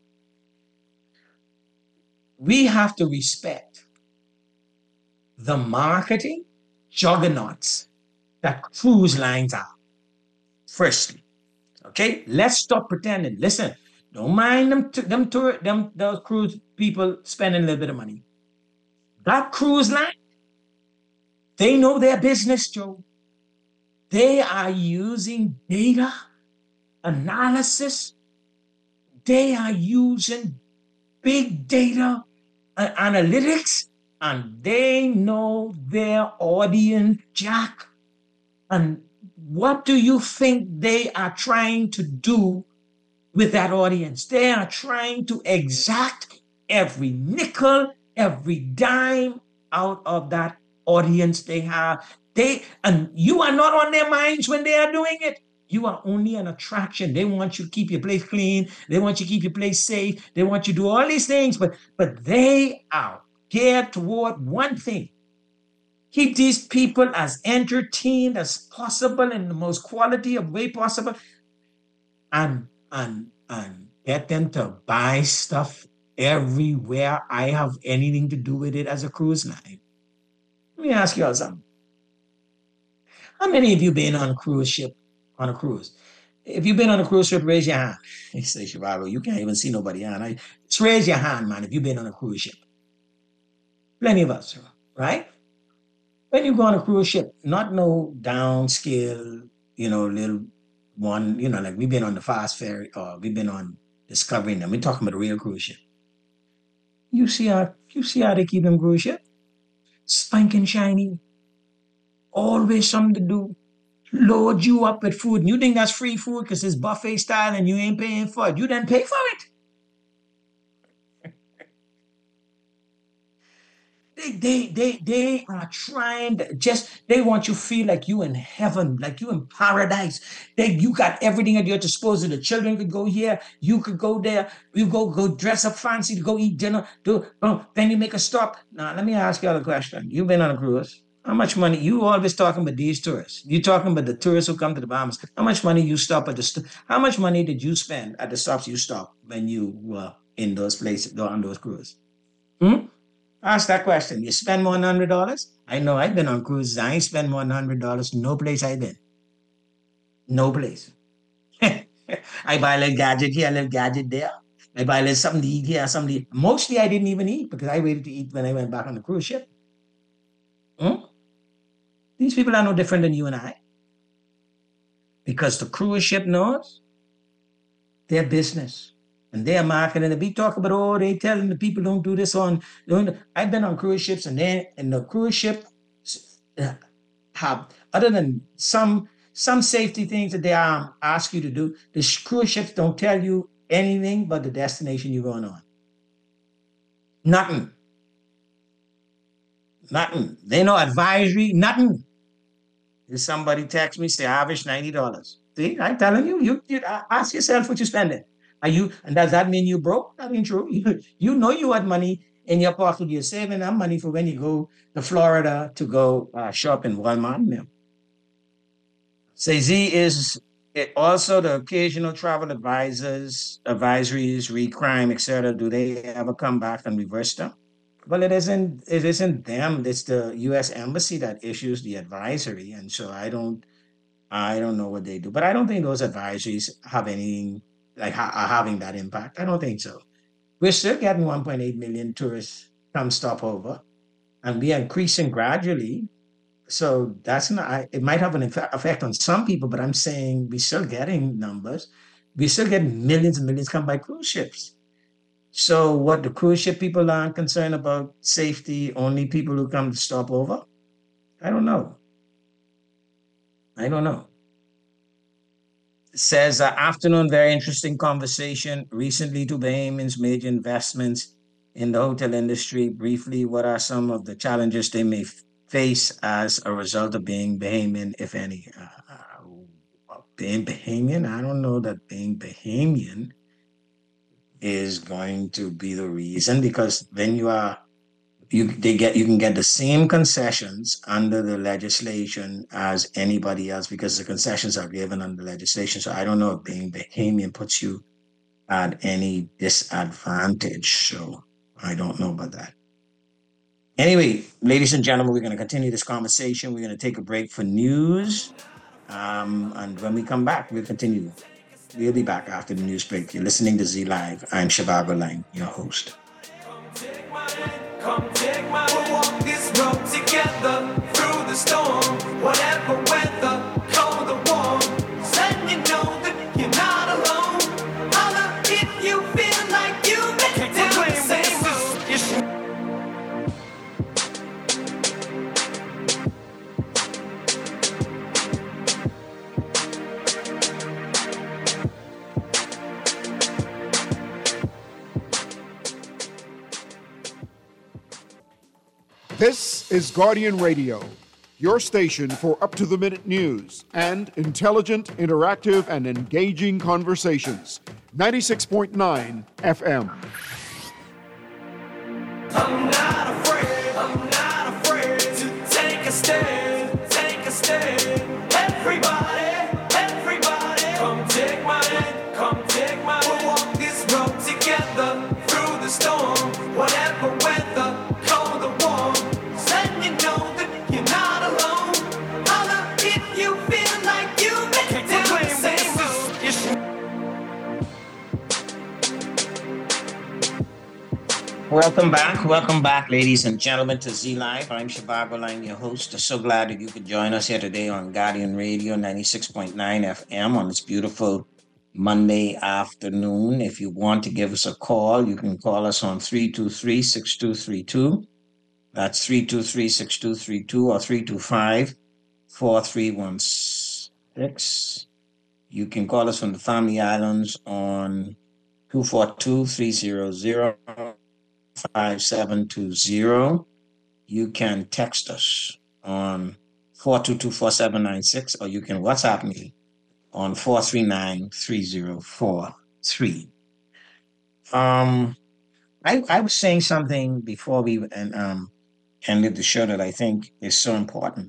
We have to respect the marketing juggernauts that cruise lines are. Firstly, okay, let's stop pretending. Listen, don't mind those cruise people spending a little bit of money. That cruise line, they know their business, Joe. They are using data analysis. They are using big data analytics, and they know their audience, Jack. And what do you think they are trying to do with that audience? They are trying to exact every nickel, every dime out of that audience they have. And you are not on their minds when they are doing it. You are only an attraction. They want you to keep your place clean. They want you to keep your place safe. They want you to do all these things, but they are geared toward one thing. Keep these people as entertained as possible in the most quality of way possible, and get them to buy stuff everywhere I have anything to do with it as a cruise line. Let me ask you all something. How many of you been on a cruise ship? On a cruise. If you've been on a cruise ship, raise your hand. You say, Chicago, you can't even see nobody on. Just raise your hand, man, if you've been on a cruise ship. Plenty of us, right? When you go on a cruise ship, not no downscale, little one, like we've been on the Fast Ferry or we've been on Discovery, and we're talking about a real cruise ship. You see how they keep them cruise ship? Spanking shiny. Always something to do. load you up with food. And you think that's free food because it's buffet style and you ain't paying for it. You didn't pay for it. They are trying to they want you to feel like you in heaven, like you in paradise. You got everything at your disposal. The children could go here, you could go there, you go dress up fancy to go eat dinner, then you make a stop. Now let me ask you a question. You've been on a cruise. How much money? You always talking about these tourists. You talking about the tourists who come to the Bahamas. How much money you stop at how much money did you spend at the stops you stopped when you were in those places on those cruises? Ask that question. You spend more than $100? I know I've been on cruises. I ain't spend more than $100. No place I've been. No place. I buy a little gadget here, a little gadget there. I buy a little something to eat here, something to eat. Mostly I didn't even eat because I waited to eat when I went back on the cruise ship. These people are no different than you and I. Because the cruise ship knows their business. And they're marketing and we talk about, they telling the people don't do this on. I've been on cruise ships and the cruise ship have, other than some safety things that they ask you to do, the cruise ships don't tell you anything but the destination you're going on. Nothing. They no advisory, nothing. If somebody text me, say average $90. See, I'm telling you ask yourself what you're spending. And does that mean you broke? That ain't true. You know you had money in your pocket. You're saving that money for when you go to Florida to go shop in Walmart. Yeah. Say Z is also the occasional travel advisories, re-crime, etc. Do they ever come back and reverse them? Well, it isn't them. It's the U.S. Embassy that issues the advisory, and so I don't know what they do. But I don't think those advisories have anything are having that impact. I don't think so. We're still getting 1.8 million tourists come stop over, and we are increasing gradually. So that's not. It might have an effect on some people, but I'm saying we're still getting numbers. We're still getting millions and millions come by cruise ships. So what the cruise ship people aren't concerned about safety, only people who come to stop over? I don't know. It says, afternoon, very interesting conversation. Recently, two Bahamians made investments in the hotel industry. Briefly, what are some of the challenges they may face as a result of being Bahamian, if any? Being Bahamian? I don't know that being Bahamian is going to be the reason, because when you can get the same concessions under the legislation as anybody else, because the concessions are given under legislation. So I don't know if being Bahamian puts you at any disadvantage. So I don't know about that. Anyway, ladies and gentlemen, we're going to continue this conversation. We're going to take a break for news. And when we come back, we'll continue. We'll be back after the news break. You're listening to Z Live. I'm Shivago Lang, your host. Come take my hand, we'll walk this road together through the storm, whatever weather, cold or warm. Letting you know that you're not alone. Holla if you feel like you make it down the same road. This is Guardian Radio, your station for up-to-the-minute news and intelligent, interactive, and engaging conversations. 96.9 FM. I'm not afraid to take a stand, Everybody, come take my hand, we'll walk this road together through the storm, whatever weather. Welcome back, ladies and gentlemen, to Z Live. I'm Shivago Lang, your host. I'm so glad that you could join us here today on Guardian Radio 96.9 FM on this beautiful Monday afternoon. If you want to give us a call, you can call us on 323-6232. That's 323-6232 or 325-4316. 6. You can call us from the Family Islands on 242-300-5720. You can text us on 422-4796, or you can WhatsApp me on 439-3043. I was saying something before we ended the show that I think is so important.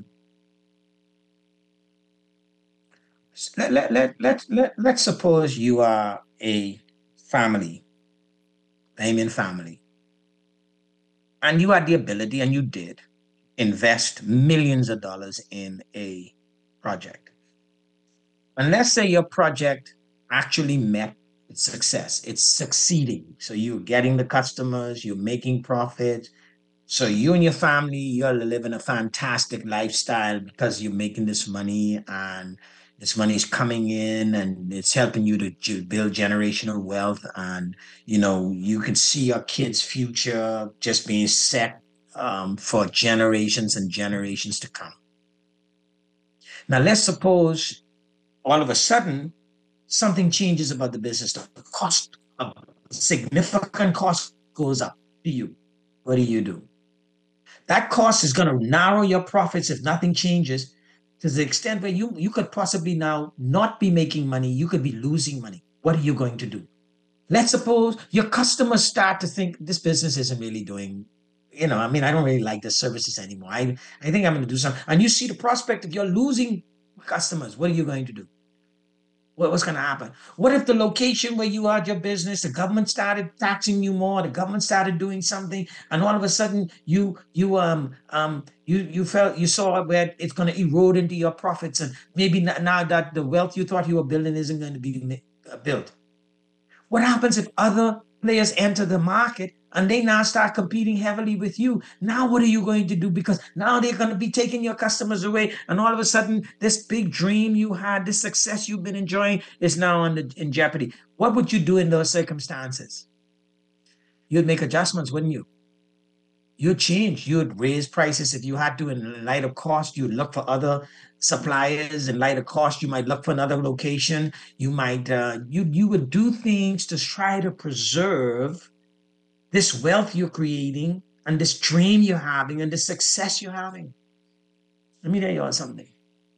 Let's suppose you are a family, Bahamian family, and you had the ability, and you did, invest millions of dollars in a project. And let's say your project actually met its success. It's succeeding. So you're getting the customers, you're making profits. So you and your family, you're living a fantastic lifestyle because you're making this money, and this money is coming in and it's helping you to build generational wealth. And, you can see your kids' future just being set for generations and generations to come. Now, let's suppose all of a sudden something changes about the business. The cost, a significant cost goes up to you. What do? That cost is going to narrow your profits if nothing changes, to the extent where you could possibly now not be making money. You could be losing money. What are you going to do? Let's suppose your customers start to think this business isn't really doing, I don't really like the services anymore. I think I'm going to do something. And you see the prospect of you're losing customers. What are you going to do? What's going to happen? What if the location where you are, your business, the government started taxing you more, the government started doing something, and all of a sudden you saw where it's going to erode into your profits, and maybe now that the wealth you thought you were building isn't going to be built? What happens if other players enter the market and they now start competing heavily with you? Now what are you going to do? Because now they're going to be taking your customers away, and all of a sudden this big dream you had, this success you've been enjoying, is now in jeopardy. What would you do in those circumstances? You'd make adjustments, wouldn't you? You'd change. You'd raise prices if you had to in light of cost. You'd look for other suppliers in light of cost. You might look for another location. You might you would do things to try to preserve this wealth you're creating and this dream you're having and this success you're having. Let me tell you all something.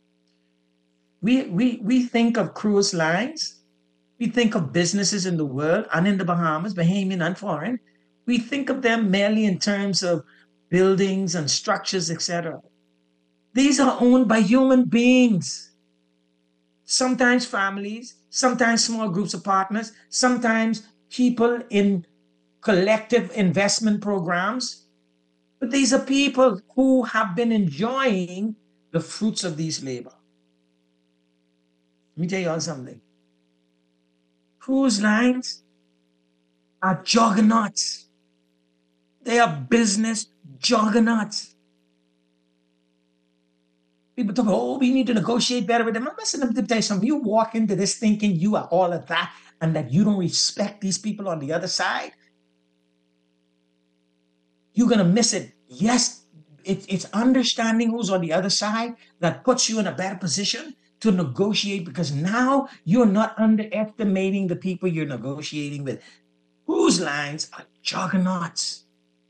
We think of cruise lines. We think of businesses in the world and in the Bahamas, Bahamian and foreign. We think of them merely in terms of buildings and structures, etc. These are owned by human beings. Sometimes families, sometimes small groups of partners, sometimes people in collective investment programs. But these are people who have been enjoying the fruits of these labor. Let me tell you all something. Cruise lines are juggernauts. They are business juggernauts. People talk, we need to negotiate better with them. I'm listening to tell you something. You walk into this thinking you are all of that and that you don't respect these people on the other side, you're going to miss it. Yes, it's understanding who's on the other side that puts you in a better position to negotiate, because now you're not underestimating the people you're negotiating with. Cruise lines are juggernauts.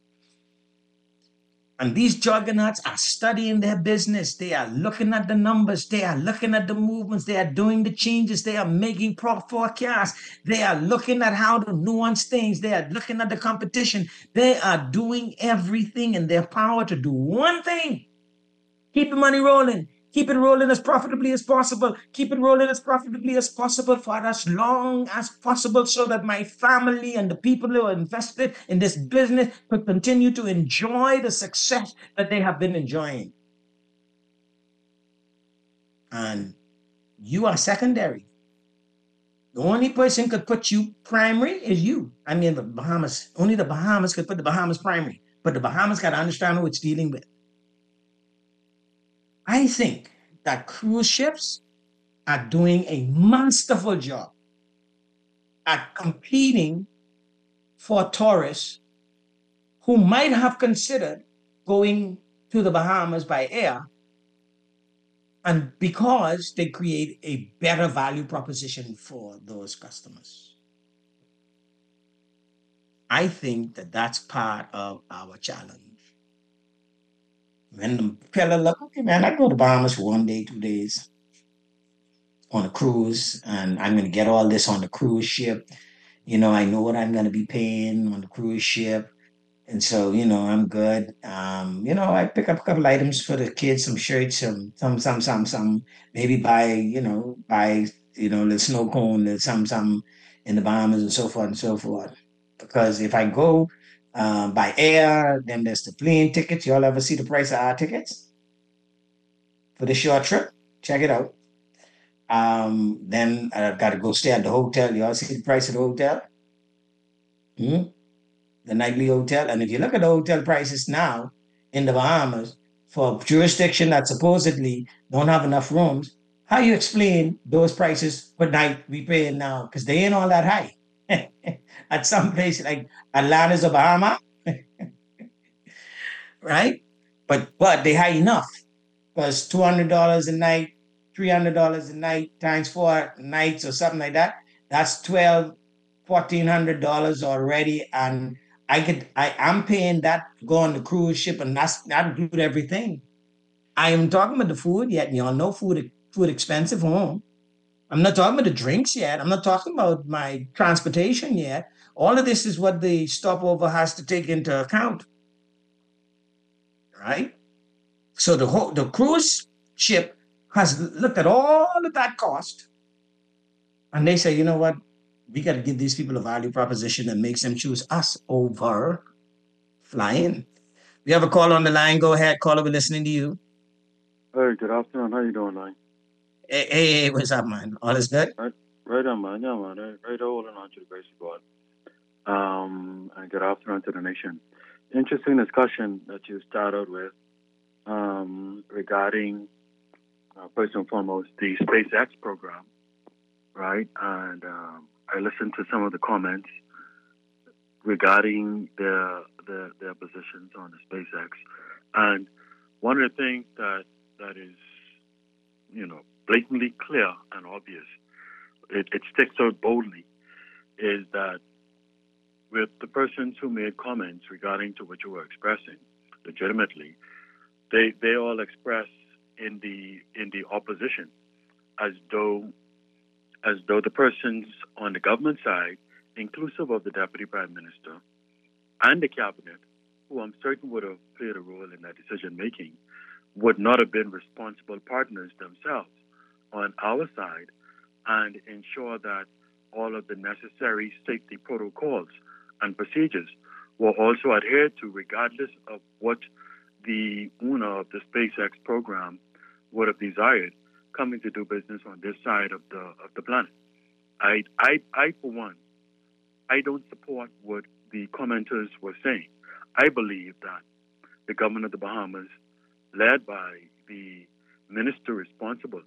And these juggernauts are studying their business. They are looking at the numbers. They are looking at the movements. They are doing the changes. They are making forecasts. They are looking at how to nuance things. They are looking at the competition. They are doing everything in their power to do one thing: keep the money rolling. Keep it rolling as profitably as possible. Keep it rolling as profitably as possible for as long as possible, so that my family and the people who are invested in this business could continue to enjoy the success that they have been enjoying. And you are secondary. The only person could put you primary is you. I mean, the Bahamas, only the Bahamas could put the Bahamas primary. But the Bahamas got to understand who it's dealing with. I think that cruise ships are doing a masterful job at competing for tourists who might have considered going to the Bahamas by air, And because they create a better value proposition for those customers. I think that that's part of our challenge. When the fella look, okay, man, I go to Bahamas for 1 day, 2 days on a cruise, and I'm going to get all this on the cruise ship. You know, I know what I'm going to be paying on the cruise ship. And so, you know, I'm good. You know, I pick up a couple items for the kids, some shirts, some, maybe buy, little snow cone, little some in the Bahamas and so forth and so forth. Because if I go by air, then there's the plane tickets. Y'all ever see the price of our tickets for the short trip? Check it out. Then I've got to go stay at the hotel. Y'all see the price of the hotel? The nightly hotel. And if you look at the hotel prices now in the Bahamas for jurisdiction that supposedly don't have enough rooms, how you explain those prices per night we paying now? Because they ain't all that high. At some place like Atlanta's a Bahama, right? But they high enough because $200 a night, $300 a night times 4 nights or something like that. That's $1,400 already, and I'm paying that to go on the cruise ship, and that include everything. I am talking about the food yet. Y'all know food expensive home. I'm not talking about the drinks yet. I'm not talking about my transportation yet. All of this is what the stopover has to take into account, right? So the cruise ship has looked at all of that cost, and they say, you know what? We got to give these people a value proposition that makes them choose us over flying. We have a call on the line. Go ahead, caller. We're listening to you. Hey, good afternoon. How you doing, man? Hey, what's up, man? All is good? Right on, man. Yeah, man. Right holding on to the grace of God. And good afternoon to the nation. Interesting discussion that you started with regarding, first and foremost, the SpaceX program, right? And I listened to some of the comments regarding their positions on the SpaceX. And one of the things that is, blatantly clear and obvious, it sticks out boldly, is that with the persons who made comments regarding to what you were expressing, legitimately, they all express in the opposition as though the persons on the government side, inclusive of the Deputy Prime Minister and the Cabinet, who I'm certain would have played a role in that decision making, would not have been responsible partners themselves on our side and ensure that all of the necessary safety protocols and procedures were also adhered to, regardless of what the owner of the SpaceX program would have desired coming to do business on this side of the planet. I for one, I don't support what the commenters were saying. I believe that the government of the Bahamas, led by the minister responsible,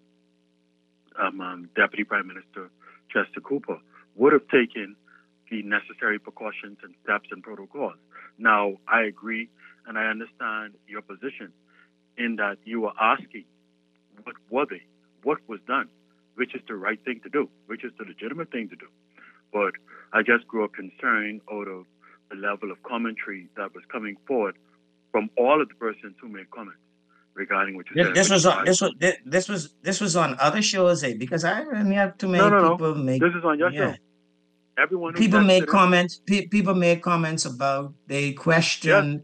Deputy Prime Minister Chester Cooper, would have taken the necessary precautions and steps and protocols. Now, I agree and I understand your position in that you are asking, what were they? What was done? Which is the right thing to do? Which is the legitimate thing to do? But I just grew up concerned out of the level of commentary that was coming forward from all of the persons who made comments regarding what you said. This was on other shows, because I didn't have too many people make. This is on your show. Everyone. People made comments. People made comments about they questioned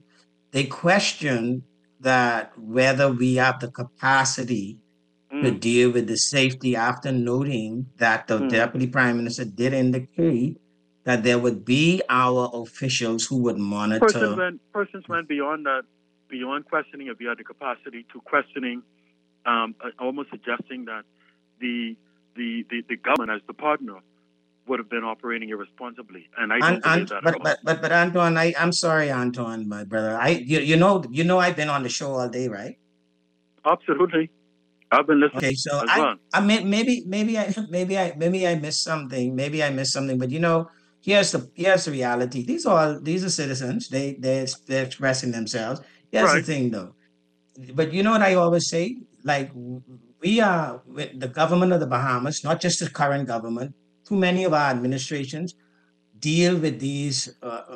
that whether we have the capacity to deal with the safety, after noting that the Deputy Prime Minister did indicate that there would be our officials who would monitor. Persons went beyond that, beyond questioning if we had the capacity, to questioning, almost suggesting that the government as the partner would have been operating irresponsibly, and I don't believe that at all. But Antoine, I'm sorry, Antoine, my brother. You know I've been on the show all day, right? Absolutely, I've been listening. Okay, so well. I maybe I missed something. Maybe I missed something. But here's the reality. These are citizens. They're expressing themselves. Here's the thing, though. But you know what I always say? Like, we are with the government of the Bahamas, not just the current government, too many of our administrations deal with these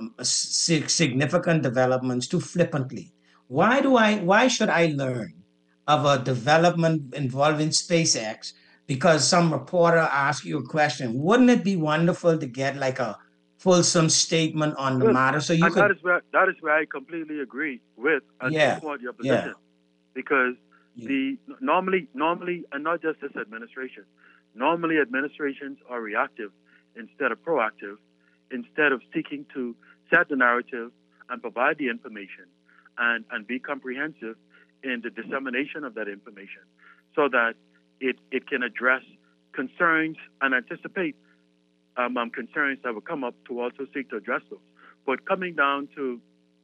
significant developments too flippantly. Why should I learn of a development involving SpaceX because some reporter asked you a question? Wouldn't it be wonderful to get like a fulsome statement on the matter so you could? That is where I completely agree with and support your position, because normally, and not just this administration, normally administrations are reactive instead of proactive, instead of seeking to set the narrative and provide the information and be comprehensive in the dissemination of that information so that it can address concerns and anticipate concerns that will come up to also seek to address those. But coming down to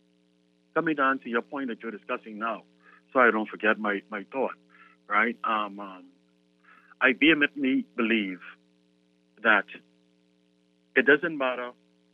your point that you're discussing now, so I don't forget my thought, right? I vehemently believe that it doesn't matter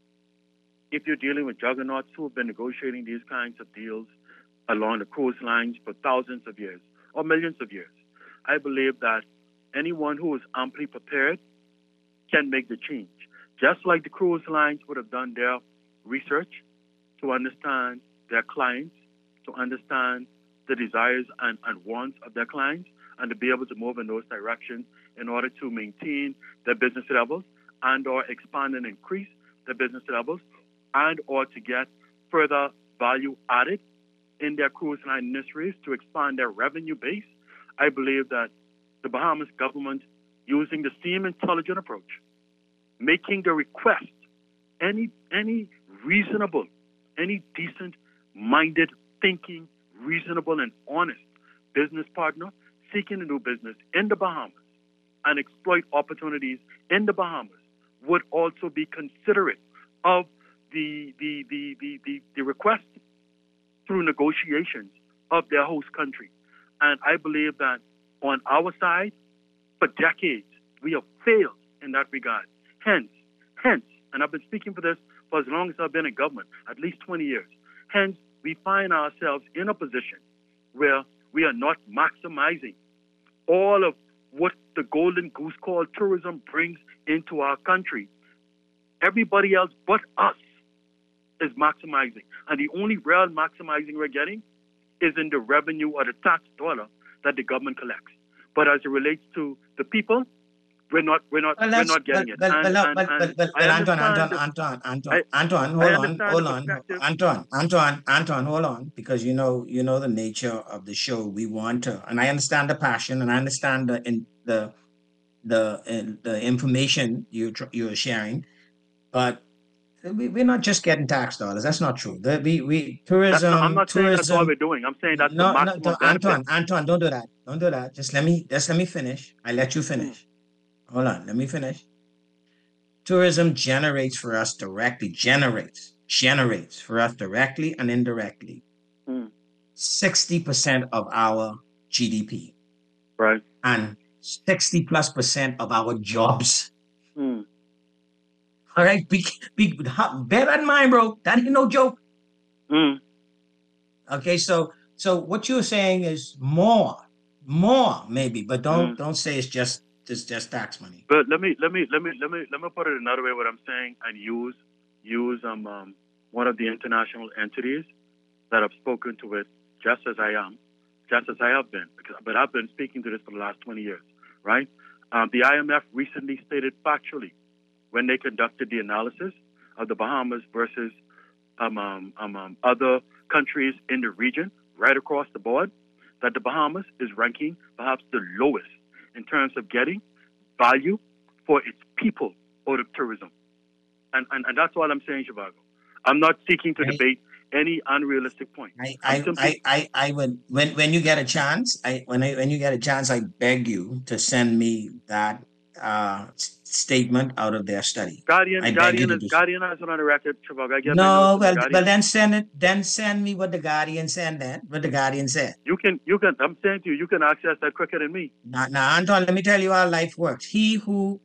if you're dealing with juggernauts who have been negotiating these kinds of deals along the cruise lines for thousands of years or millions of years. I believe that anyone who is amply prepared can make the change. Just like the cruise lines would have done their research to understand their clients, to understand the desires and wants of their clients, and to be able to move in those directions in order to maintain their business levels and or expand and increase their business levels and or to get further value added in their cruise line industries to expand their revenue base. I believe that the Bahamas government, using the same intelligent approach, making the request, any reasonable, any decent-minded, thinking, reasonable and honest business partner seeking to do business in the Bahamas and exploit opportunities in the Bahamas would also be considerate of the request through negotiations of their host country. And I believe that on our side, for decades, we have failed in that regard. Hence, and I've been speaking for this for as long as I've been in government, at least 20 years. Hence, we find ourselves in a position where we are not maximizing all of what the golden goose called tourism brings into our country. Everybody else but us is maximizing. And the only real maximizing we're getting is in the revenue or the tax dollar that the government collects. But as it relates to the people, we're not getting it. Anton, hold on, because you know the nature of the show. We want to, and I understand the passion, and I understand the information you're sharing, but we're not just getting tax dollars. That's not true. Tourism. I'm not saying that's all we're doing. I'm saying that's the maximum. Anton, don't do that. Don't do that. Just let me finish. I let you finish. Hold on. Let me finish. Tourism generates for us directly. Generates for us directly and indirectly. 60% of our GDP. Right. And 60+% of our jobs. All right, bear that in mind, bro. That ain't no joke. Okay, so what you're saying is more maybe, but don't say it's just tax money. But let me put it another way. What I'm saying, and use one of the international entities that I've spoken to it, just as I have been, but I've been speaking to this for the last 20 years, right? The IMF recently stated factually, when they conducted the analysis of the Bahamas versus other countries in the region, right across the board, that the Bahamas is ranking perhaps the lowest in terms of getting value for its people out of tourism. And that's all I'm saying, Zhivago. I'm not seeking to debate any unrealistic point. I would, when you get a chance, when you get a chance, I beg you to send me that statement out of their study. Guardian has it on the record, Zhivago. No, well, then send me what the Guardian said. What the Guardian said. You can. I'm saying to you, you can access that quicker than me. Now, Anton, let me tell you how life works. He who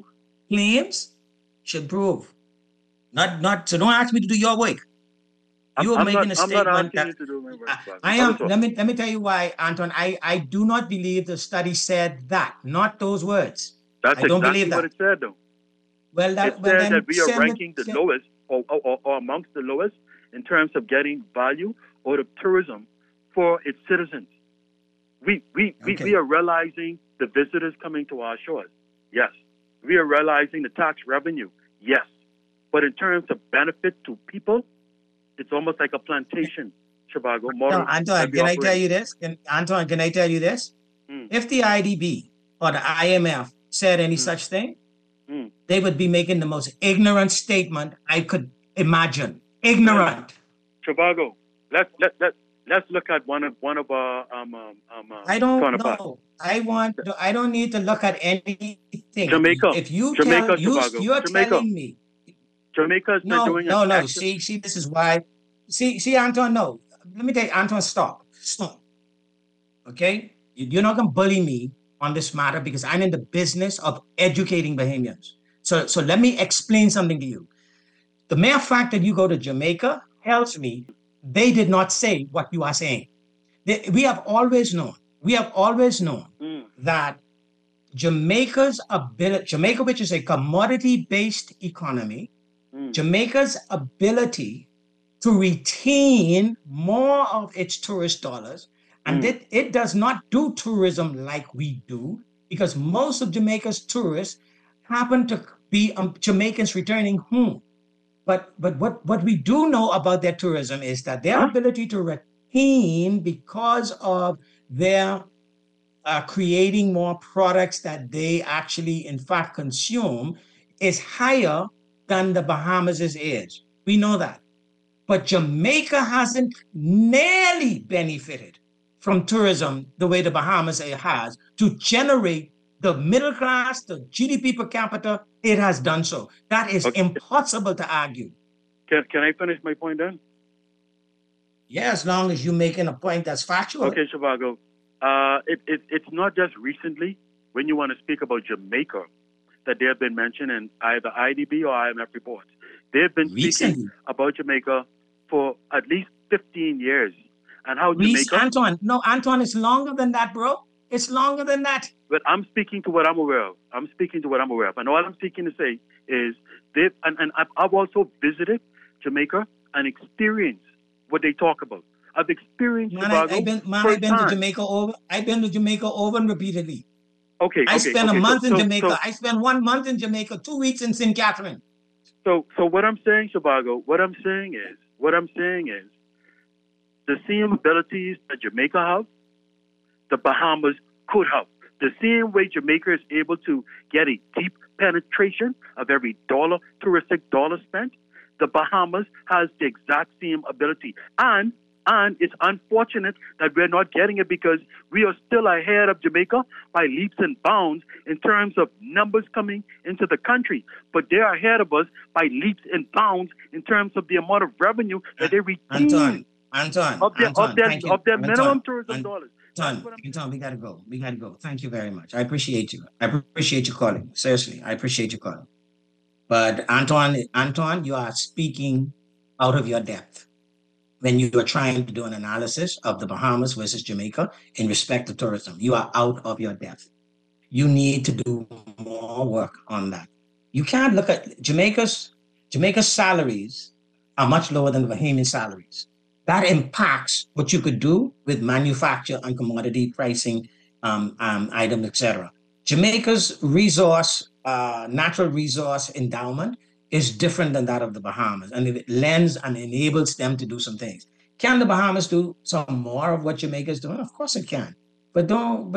claims should prove. Not. So don't ask me to do your work. You are making a I'm statement not asking that you to do my work. Boss. I am. Let me tell you why, Anton. I do not believe the study said that. Not those words. That's I don't exactly believe what that. it said, though. Well, It then said that we are send ranking the lowest or amongst the lowest in terms of getting value out of tourism for its citizens. We are realizing the visitors coming to our shores. Yes. We are realizing the tax revenue. Yes. But in terms of benefit to people, it's almost like a plantation, Chicago model. No, Anton, can I tell you this? Anton, can I tell you this? If the IDB or the IMF said any such thing, they would be making the most ignorant statement I could imagine. Ignorant. Chicago, let's look at one of our I don't counterparts. know. I don't need to look at anything. Jamaica. If you Jamaica, tell you, Chicago. you're Jamaica. telling me. Jamaica's been doing no. an See, this is why. See, Anton, no. Let me tell you, Anton, stop. Okay? You're not going to bully me on this matter because I'm in the business of educating Bahamians. So let me explain something to you. The mere fact that you go to Jamaica tells me they did not say what you are saying. We have always known that Jamaica, which is a commodity-based economy, Jamaica's ability to retain more of its tourist dollars, and it does not do tourism like we do, because most of Jamaica's tourists happen to be Jamaicans returning home. But what we do know about their tourism is that their ability to retain, because of their creating more products that they actually, in fact, consume, is higher than the Bahamas is. We know that. But Jamaica hasn't nearly benefited from tourism the way the Bahamas has to generate the middle class, the GDP per capita. It has done so. That is impossible to argue. Can I finish my point then? Yeah, as long as you're making a point that's factual. Okay, Chicago. It's not just recently when you want to speak about Jamaica that they have been mentioned in either IDB or IMF reports. They've been speaking about Jamaica for at least 15 years. And how Jamaica... Anton, it's longer than that, bro. It's longer than that. But I'm speaking to what I'm aware of. And all I'm seeking to say is I've also visited Jamaica and experienced what they talk about. I've experienced Chicago. I've been to Jamaica over and repeatedly. Okay. I spent a month in Jamaica. I spent 1 month in Jamaica, 2 weeks in St. Catherine. So what I'm saying, Chicago, what I'm saying is the same abilities that Jamaica have, the Bahamas could have. The same way Jamaica is able to get a deep penetration of every touristic dollar spent, the Bahamas has the exact same ability. And it's unfortunate that we're not getting it because we are still ahead of Jamaica by leaps and bounds in terms of numbers coming into the country. But they're ahead of us by leaps and bounds in terms of the amount of revenue that they retain. Anton, of their minimum tourism dollars. Anton, we gotta go. Thank you very much. I appreciate you. I appreciate you calling. Seriously, I appreciate you calling. But Anton, you are speaking out of your depth when you are trying to do an analysis of the Bahamas versus Jamaica in respect to tourism. You are out of your depth. You need to do more work on that. You can't look at Jamaica's salaries are much lower than the Bahamian salaries. That impacts what you could do with manufacture and commodity pricing items, etc. Jamaica's natural resource endowment is different than that of the Bahamas, and it lends and enables them to do some things. Can the Bahamas do some more of what Jamaica is doing? Of course it can, but don't.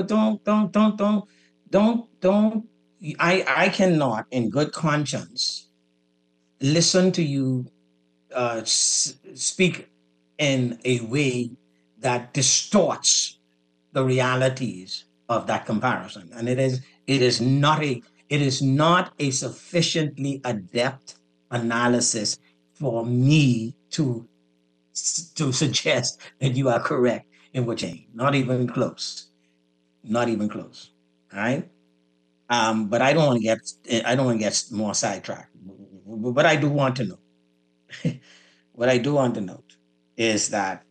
I cannot, in good conscience, listen to you speak in a way that distorts the realities of that comparison. And it is not a sufficiently adept analysis for me to suggest that you are correct in what you're saying. Not even close. All right. But I don't want to get more sidetracked. But I do want to know. What I do want to note is that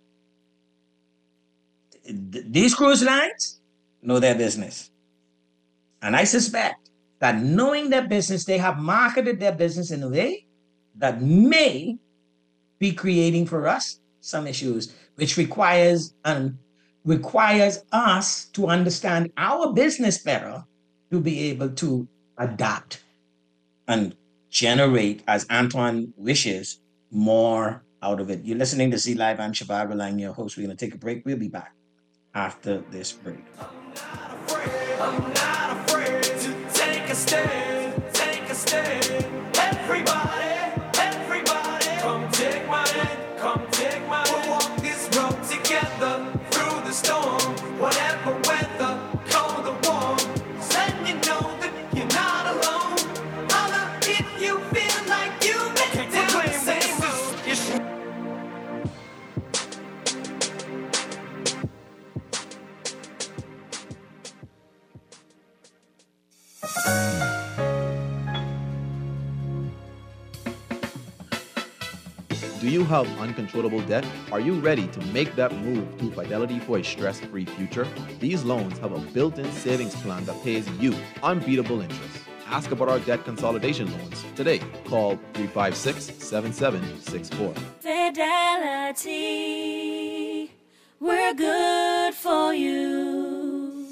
these cruise lines know their business. And I suspect that knowing their business, they have marketed their business in a way that may be creating for us some issues, which requires us to understand our business better to be able to adapt and generate, as Antoine wishes, more out of it. You're listening to Z Live. I'm Shivago Lang, your host. We're going to take a break. We'll be back after this break. I'm not afraid to take a stand, take a stand. Everybody, come take my hand, come take my hand. We'll walk this road together through the storm, whatever weather, cold or warm. Letting you know that you're not alone. Holler if you feel like you've been down the same road. Do you have uncontrollable debt? Are you ready to make that move to Fidelity for a stress-free future? These loans have a built-in savings plan that pays you unbeatable interest. Ask about our debt consolidation loans today. Call 356-7764. Fidelity, we're good for you.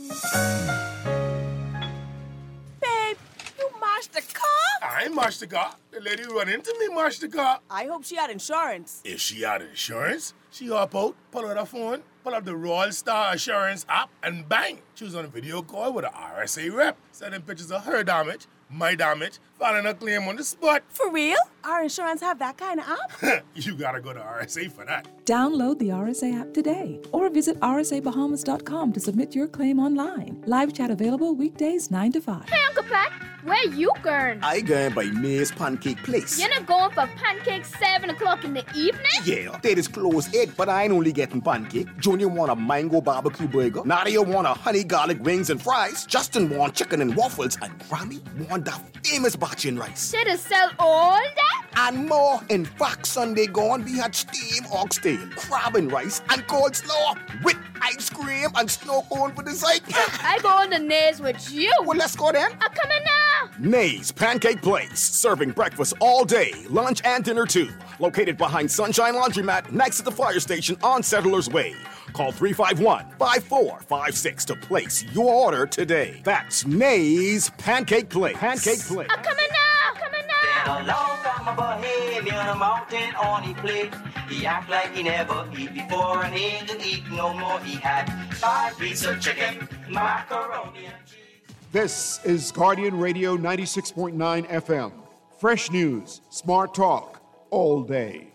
Babe, you mashed the car? I ain't mashed the car. The lady run into me mashed the car. I hope she had insurance. If she had insurance, she hop out, pull out her phone, pull up the Royal Star Assurance app, and bang! She was on a video call with an RSA rep, sending pictures of her damage, my damage, filing a claim on the spot. For real? Our insurance have that kind of app? You gotta go to RSA for that. Download the RSA app today or visit rsabahamas.com to submit your claim online. Live chat available weekdays 9 to 5. Hey, Uncle Pat, where you going? I going by May's Pancake Place. You're not going for pancakes 7 o'clock in the evening? Yeah, they just close 8, but I ain't only getting pancake. Junior want a mango barbecue burger. Nadia want a honey garlic wings and fries. Justin want chicken and waffles. And Grammy want that famous bachin rice. They just sell all that? And more. In fact, Sunday gone, we had steamed oxtail, crab and rice, and coleslaw with ice cream and snow cone for dessert. I go on the Nays with you. Well, let's go then. I'm coming now. Nays Pancake Place, serving breakfast all day, lunch and dinner too. Located behind Sunshine Laundromat, next to the fire station on Settlers Way. Call 351-5456 to place your order today. That's Nays Pancake Place. Pancake Place. I'm coming now. Coming now. Been a long time about him in a mountain on his plate. He act like he never eat before and he ain't eat no more. He had 5 pieces of chicken, macaroni and cheese. This is Guardian Radio 96.9 FM. Fresh news, smart talk, all day.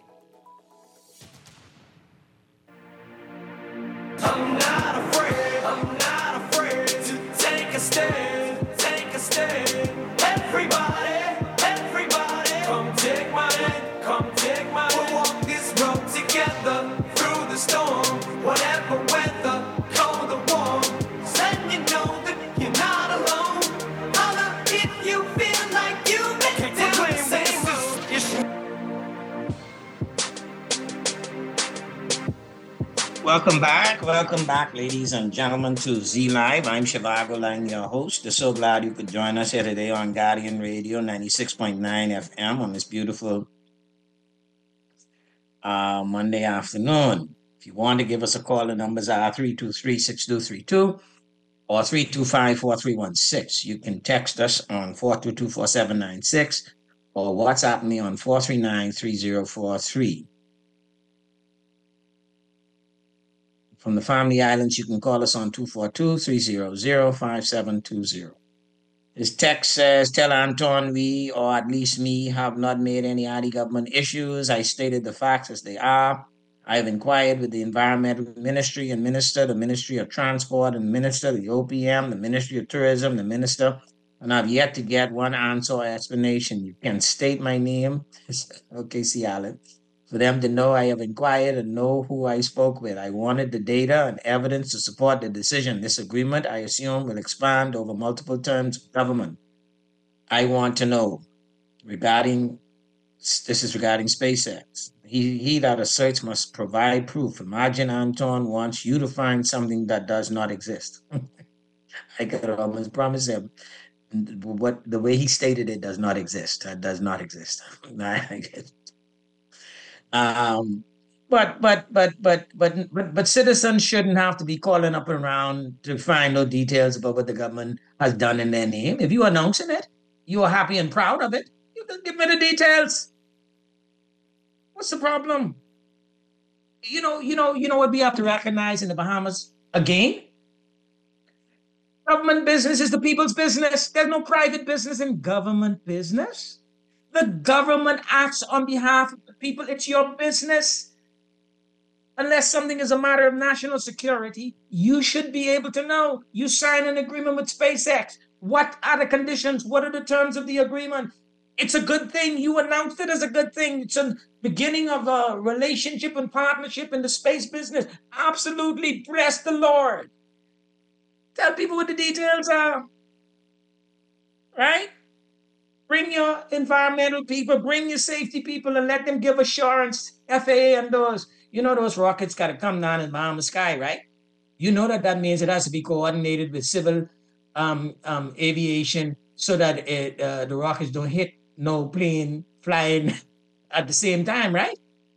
I'm not afraid to take a stand, take a stand. Everybody, come take my hand, come take my hand. We'll walk this road together through the storm, whatever weather, cold or warm. Letting you know that you're not alone. Holler if you feel like you've been down the same Welcome back, ladies and gentlemen, to Z Live. I'm Shivago Lang, your host. So glad you could join us here today on Guardian Radio 96.9 FM on this beautiful Monday afternoon. If you want to give us a call, the numbers are 323-6232 or 325-4316. You can text us on 422-4796 or WhatsApp me on 439-3043. From the Family Islands, you can call us on 242-300-5720. His text says, tell Anton we, or at least me, have not made any anti-government issues. I stated the facts as they are. I have inquired with the Environmental Ministry and Minister, the Ministry of Transport and Minister, the OPM, the Ministry of Tourism, the Minister, and I've yet to get one answer or explanation. You can state my name, okay, C. Allen, for them to know I have inquired and know who I spoke with. I wanted the data and evidence to support the decision. This agreement, I assume, will expand over multiple terms of government. I want to know regarding SpaceX. he that asserts must provide proof. Imagine Anton wants you to find something that does not exist. I could almost promise him what the way he stated it does not exist. That does not exist. But citizens shouldn't have to be calling up and around to find no details about what the government has done in their name. If you're announcing it, you are happy and proud of it, you can give me the details. What's the problem? You know what we have to recognize in the Bahamas again? Government business is the people's business. There's no private business in government business. The government acts on behalf of the people. It's your business. Unless something is a matter of national security, you should be able to know. You sign an agreement with SpaceX. What are the conditions? What are the terms of the agreement? It's a good thing. You announced it as a good thing. It's a beginning of a relationship and partnership in the space business. Absolutely. Bless the Lord. Tell people what the details are. Right? Bring your environmental people, bring your safety people, and let them give assurance. FAA and those, those rockets got to come down in the Bahamas sky, right? You know that means it has to be coordinated with civil aviation so that the rockets don't hit no plane flying at the same time, right?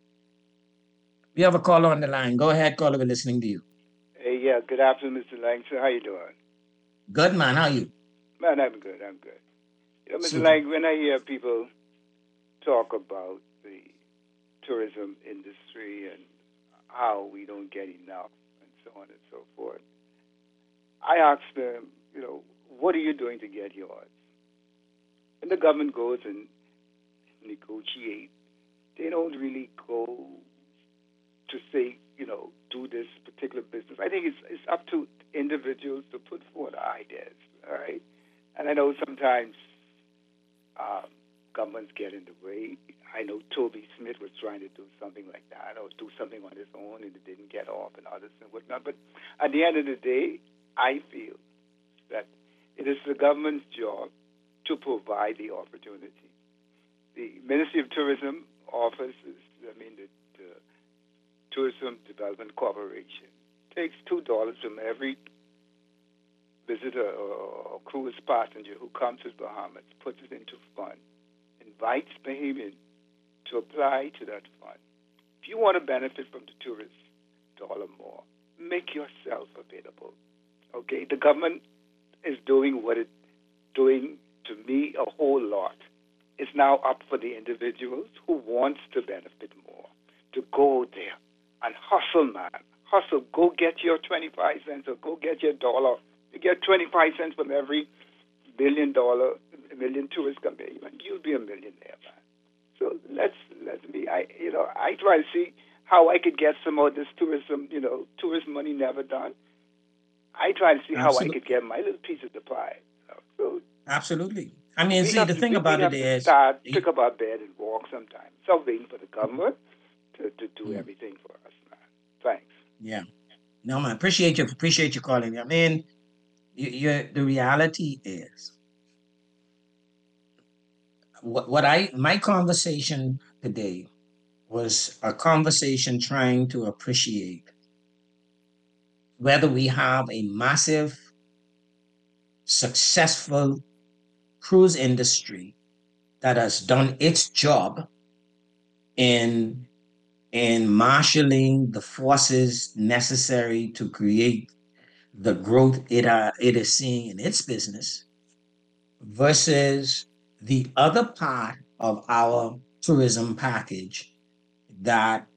We have a caller on the line. Go ahead, caller. We're listening to you. Hey, yeah. Good afternoon, Mr. Langston. How you doing? Good, man. How are you? Man, I'm good. Mr. Lang, when I hear people talk about the tourism industry and how we don't get enough and so on and so forth, I ask them, what are you doing to get yours? When the government goes and negotiate, they don't really go to say, do this particular business. I think it's up to individuals to put forward ideas, all right? And I know sometimes governments get in the way. I know Toby Smith was trying to do something like that or do something on his own and it didn't get off and others and whatnot. But at the end of the day, I feel that it is the government's job to provide the opportunity. The Ministry of Tourism offers, the Tourism Development Corporation takes $2 from every visitor or cruise passenger who comes to the Bahamas, puts it into fund, invites Bahamian to apply to that fund. If you want to benefit from the tourist dollar more, make yourself available. Okay, the government is doing what it's doing to me a whole lot. It's now up for the individuals who wants to benefit more to go there and hustle, man. Hustle. Go get your 25 cents or go get your dollar. You get 25 cents from every million tourists come here, and you'll be a millionaire, man. So let's be. I try to see how I could get some of this tourism, tourist money never done. I try to see how I could get my little piece of the pie. So absolutely. I mean, see, the thing about it is, pick up our bed and walk sometimes. So waiting for the government to do everything for us, man. Thanks. Yeah. No, man. Appreciate you calling me. I mean, the reality is, my conversation today was a conversation trying to appreciate whether we have a massive, successful cruise industry that has done its job in marshaling the forces necessary to create the growth it is seeing in its business, versus the other part of our tourism package that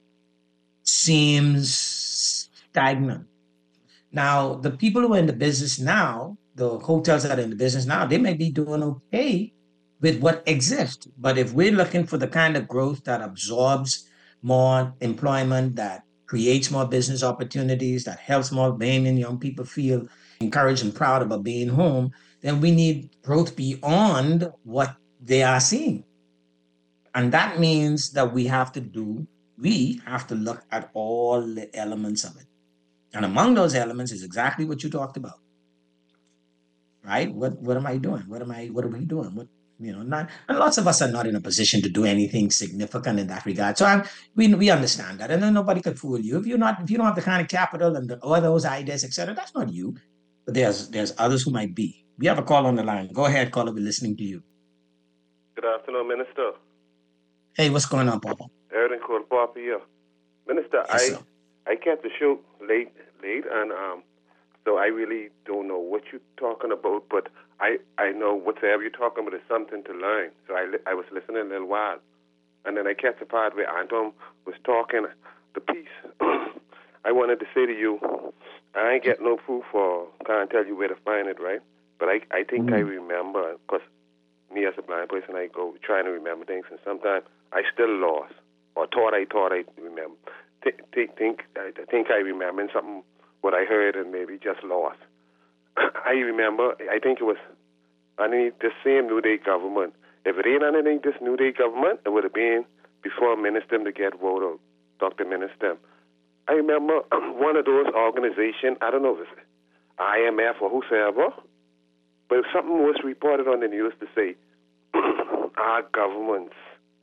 seems stagnant. Now, the people who are in the business now, the hotels that are in the business now, they may be doing okay with what exists. But if we're looking for the kind of growth that absorbs more employment, that creates more business opportunities, that helps more Bahamian young people feel encouraged and proud about being home, then we need growth beyond what they are seeing. And that means that we have to look at all the elements of it. And among those elements is exactly what you talked about. Right? What am I doing? What are we doing? And lots of us are not in a position to do anything significant in that regard. So we understand that, and then nobody could fool you if you don't have the kind of capital and all those ideas, etc. That's not you, but there's others who might be. We have a call on the line. Go ahead, caller. We're listening to you. Good afternoon, Minister. Hey, what's going on, Papa? Aaron called Papa here. Minister, Yes, I kept the show late, and so I really don't know what you're talking about, but I know whatever you're talking about is something to learn. So I was listening a little while, and then I kept the part where Anton was talking the piece. I wanted to say to you, I ain't get no proof or can't tell you where to find it, right? But I think I remember, because me as a blind person, I go trying to remember things, and sometimes I still lost, or thought I remember. I think I remember something, what I heard, and maybe just lost. I remember, I think it was underneath the same New Day government. If it ain't underneath this New Day government, it would have been before Minister to get voted, Dr. Minister. I remember one of those organizations, I don't know if it's IMF or whosoever, but something was reported on the news to say our governments,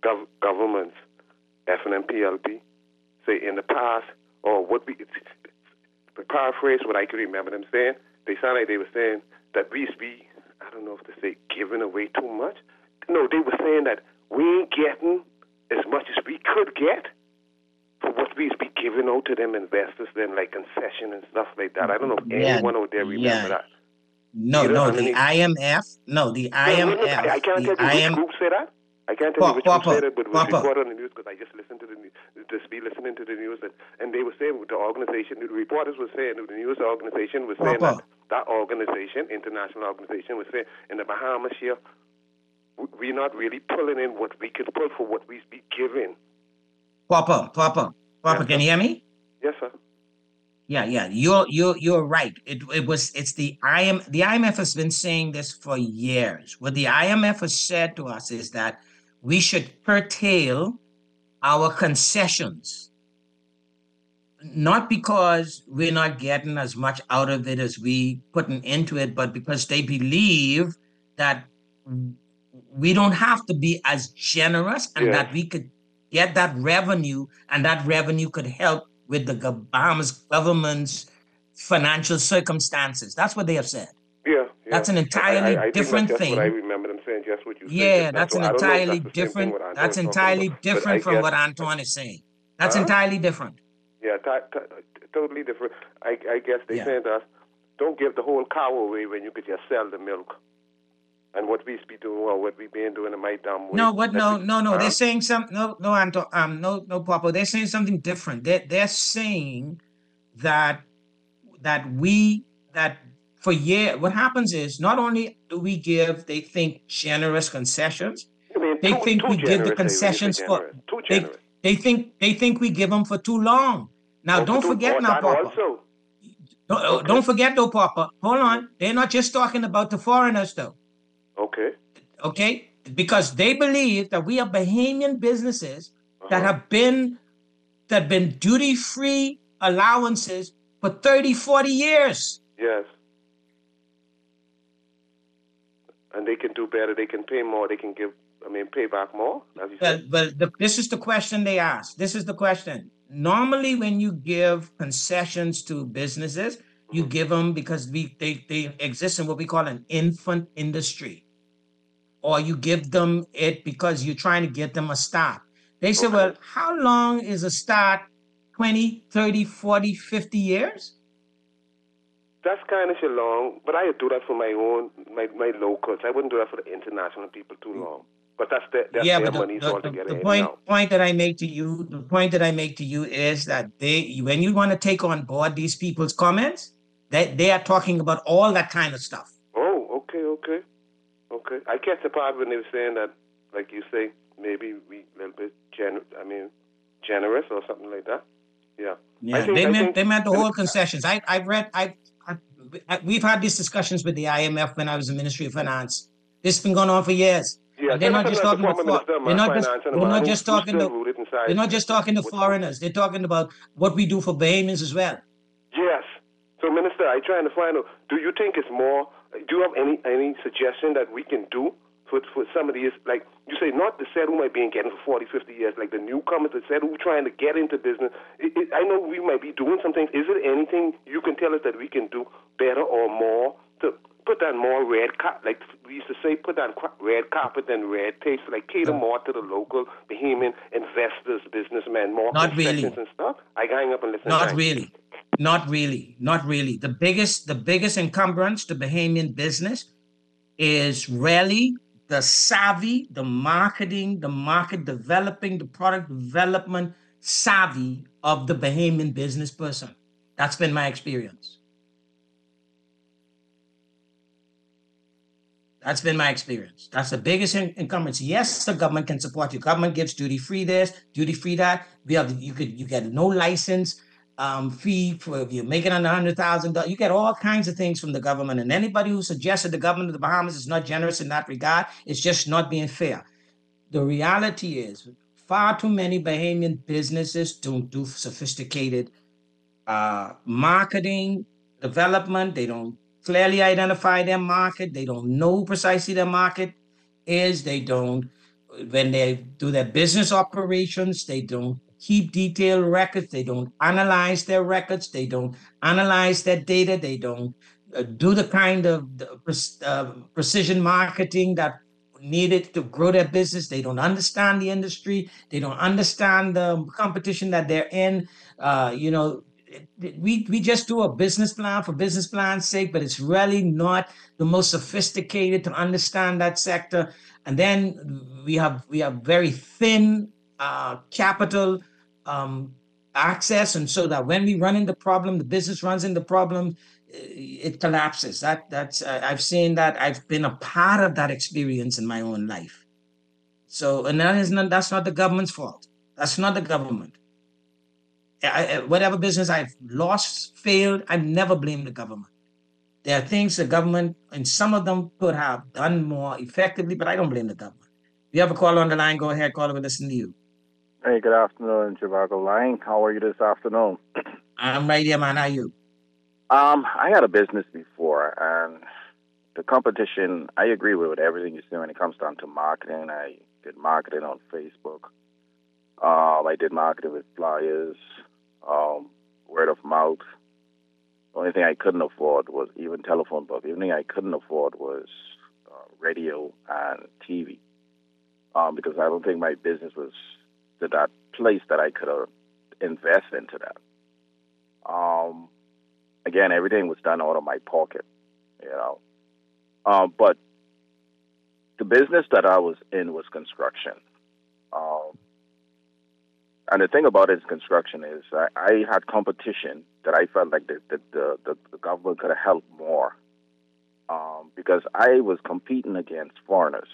FNMPLP, say in the past, or what we, to paraphrase what I could remember them saying, they sound like they were saying that we used to be, I don't know if to say giving away too much. No, they were saying that we ain't getting as much as we could get for what we used to be giving out to them investors, then like concession and stuff like that. I don't know if anyone out there remember that. No, the IMF. No, the IMF. I can't tell you which group said that. I can't tell you which group said it, but it was reported on the news because I just listened to listening to the news, and they were saying the organization, the reporters were saying, the news organization was saying that organization, international organization, was saying in the Bahamas here, we're not really pulling in what we could pull for what we be giving. Papa, can you hear me? Yes, sir. Yeah, you're right. It's the IMF. The IMF has been saying this for years. What the IMF has said to us is that we should curtail our concessions, not because we're not getting as much out of it as we putting into it, but because they believe that we don't have to be as generous, and that we could get that revenue, and that revenue could help with the Bahamas government's financial circumstances. That's what they have said. Yeah. That's an entirely different that's thing. What I remember them saying, just what you said. Yeah, that's an entirely different. That's entirely different from what Antoine is saying. That's entirely different. Yeah, totally different. I guess they saying to us, don't give the whole cow away when you could just sell the milk. And what we be doing, or what we been doing in my damn way. No. They're saying something. No, Anton. No, Papa. They're saying something different. They're saying that for years, what happens is not only do we give, they think, generous concessions. They think we give the concessions for. They think we give them for too long. Now, don't forget now, Papa. Don't forget though, Papa. Hold on. They're not just talking about the foreigners though. Okay, because they believe that we have Bahamian businesses that have been duty-free allowances for 30, 40 years. Yes. And they can do better. They can pay more. They can pay back more. This is the question they ask. This is the question. Normally, when you give concessions to businesses, you give them because they exist in what we call an infant industry. Or you give them it because you're trying to get them a start. They say, well, how long is a start? 20, 30, 40, 50 years? That's kind of long, but I would do that for my own, my locals. I wouldn't do that for the international people too long. But that's their money altogether. The point that I make to you is that when you want to take on board these people's comments, they are talking about all that kind of stuff. Oh, okay. I catch the part when they were saying that, like you say, maybe we a little bit generous or something like that. Yeah. They meant the whole concessions. We've had these discussions with the IMF when I was in the Ministry of Finance. This has been going on for years. Yeah, they're not just talking to foreigners. They're talking about what we do for Bahamians as well. Yes. So, Minister, I'm trying to find out, do you think it's more, do you have any suggestion that we can do for some of these, like you say, not the set who might be in getting for 40, 50 years, like the newcomers, the set who trying to get into business. I know we might be doing some things. Is there anything you can tell us that we can do better or more to put down more red carpet, like we used to say, put down red carpet and red tape, so like cater more to the local Bahamian investors, businessmen, more Not concessions really. and stuff? I hang up and listen. Not Thanks. really. Not really. Not really. The biggest encumbrance to Bahamian business is really the savvy, the marketing, the market developing, the product development savvy of the Bahamian business person. That's been my experience. That's been my experience. That's the biggest encumbrance. Yes, the government can support you. Government gives duty-free this, duty-free that. You get no license fee for if you're making under $100,000. You get all kinds of things from the government. And anybody who suggests that the government of the Bahamas is not generous in that regard, it's just not being fair. The reality is far too many Bahamian businesses don't do sophisticated marketing, development. They don't clearly identify their market. They don't know precisely their market is. They don't, when they do their business operations, they don't keep detailed records. They don't analyze their records. They don't analyze their data. They don't do the kind of precision marketing that needed to grow their business. They don't understand the industry. They don't understand the competition that they're in. We just do a business plan for business plan's sake, but it's really not the most sophisticated to understand that sector. And then we have very thin capital access, and so that when we run into problem, the business runs into problem, it collapses. That's I've seen that. I've been a part of that experience in my own life. So, and that's not the government's fault. That's not the government. Whatever business I've lost, failed, I've never blamed the government. There are things the government, and some of them could have done more effectively, but I don't blame the government. If you have a call on the line, go ahead, caller, we'll listen to you. Hey, good afternoon, Chivago Line. How are you this afternoon? I'm right here, man. How are you? I had a business before, and the competition, I agree with everything you say when it comes down to marketing. I did marketing on Facebook. I did marketing with flyers, word of mouth. The only thing I couldn't afford was even telephone book. The only thing I couldn't afford was radio and TV, because I don't think my business was to that place that I could invest into that. Again, everything was done out of my pocket, But the business that I was in was construction. And the thing about it is construction is I had competition that I felt like the government could have helped more, because I was competing against foreigners.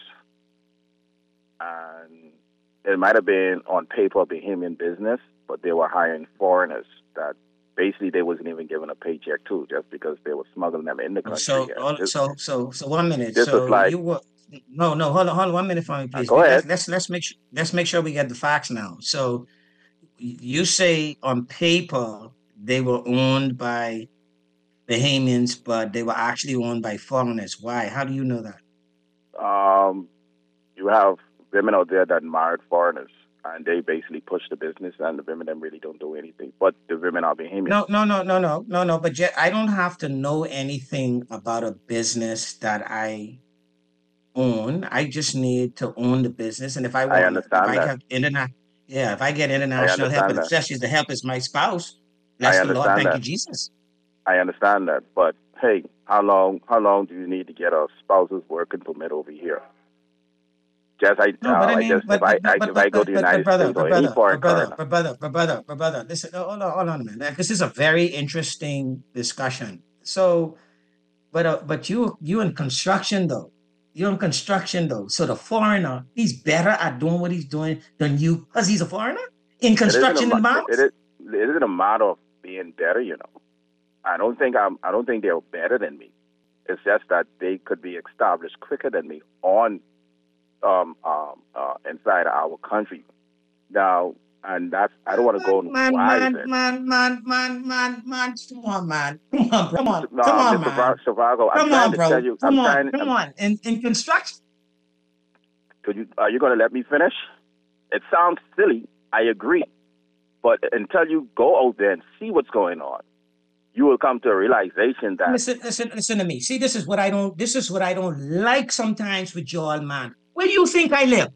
And it might have been on paper Bahamian business, but they were hiring foreigners that basically they wasn't even given a paycheck to, just because they were smuggling them in the country. So 1 minute. This was like, you were hold on 1 minute for me, please. Go ahead. Let's make sure we get the facts now. So you say on paper they were owned by Bahamians, but they were actually owned by foreigners. Why? How do you know that? You have women out there that married foreigners, and they basically push the business, and the women them really don't do anything. But the women are Bahamians. No. But I don't have to know anything about a business that I own. I just need to own the business, and if I want, if I get international help, and especially the help is my spouse, bless the Lord, thank you, Jesus. I understand that, but hey, how long do you need to get a spouse's working permit over here? If I go to the United States or any foreign country. Brother, listen, hold on a minute. This is a very interesting discussion. So, but you in construction though. You're in construction though. So the foreigner, he's better at doing what he's doing than you because he's a foreigner in construction in the Bahamas? It isn't a matter of being better, I don't think they're better than me. It's just that they could be established quicker than me on inside our country. Now, and that's, I don't want to go and man. Come on, man. Come on, man. Chivago, I'm trying to tell you. Come on. In construction. Are you going to let me finish? It sounds silly. I agree. But until you go out there and see what's going on, you will come to a realization that Listen to me. See, this is what I don't like sometimes with y'all, man. Where do you think I live?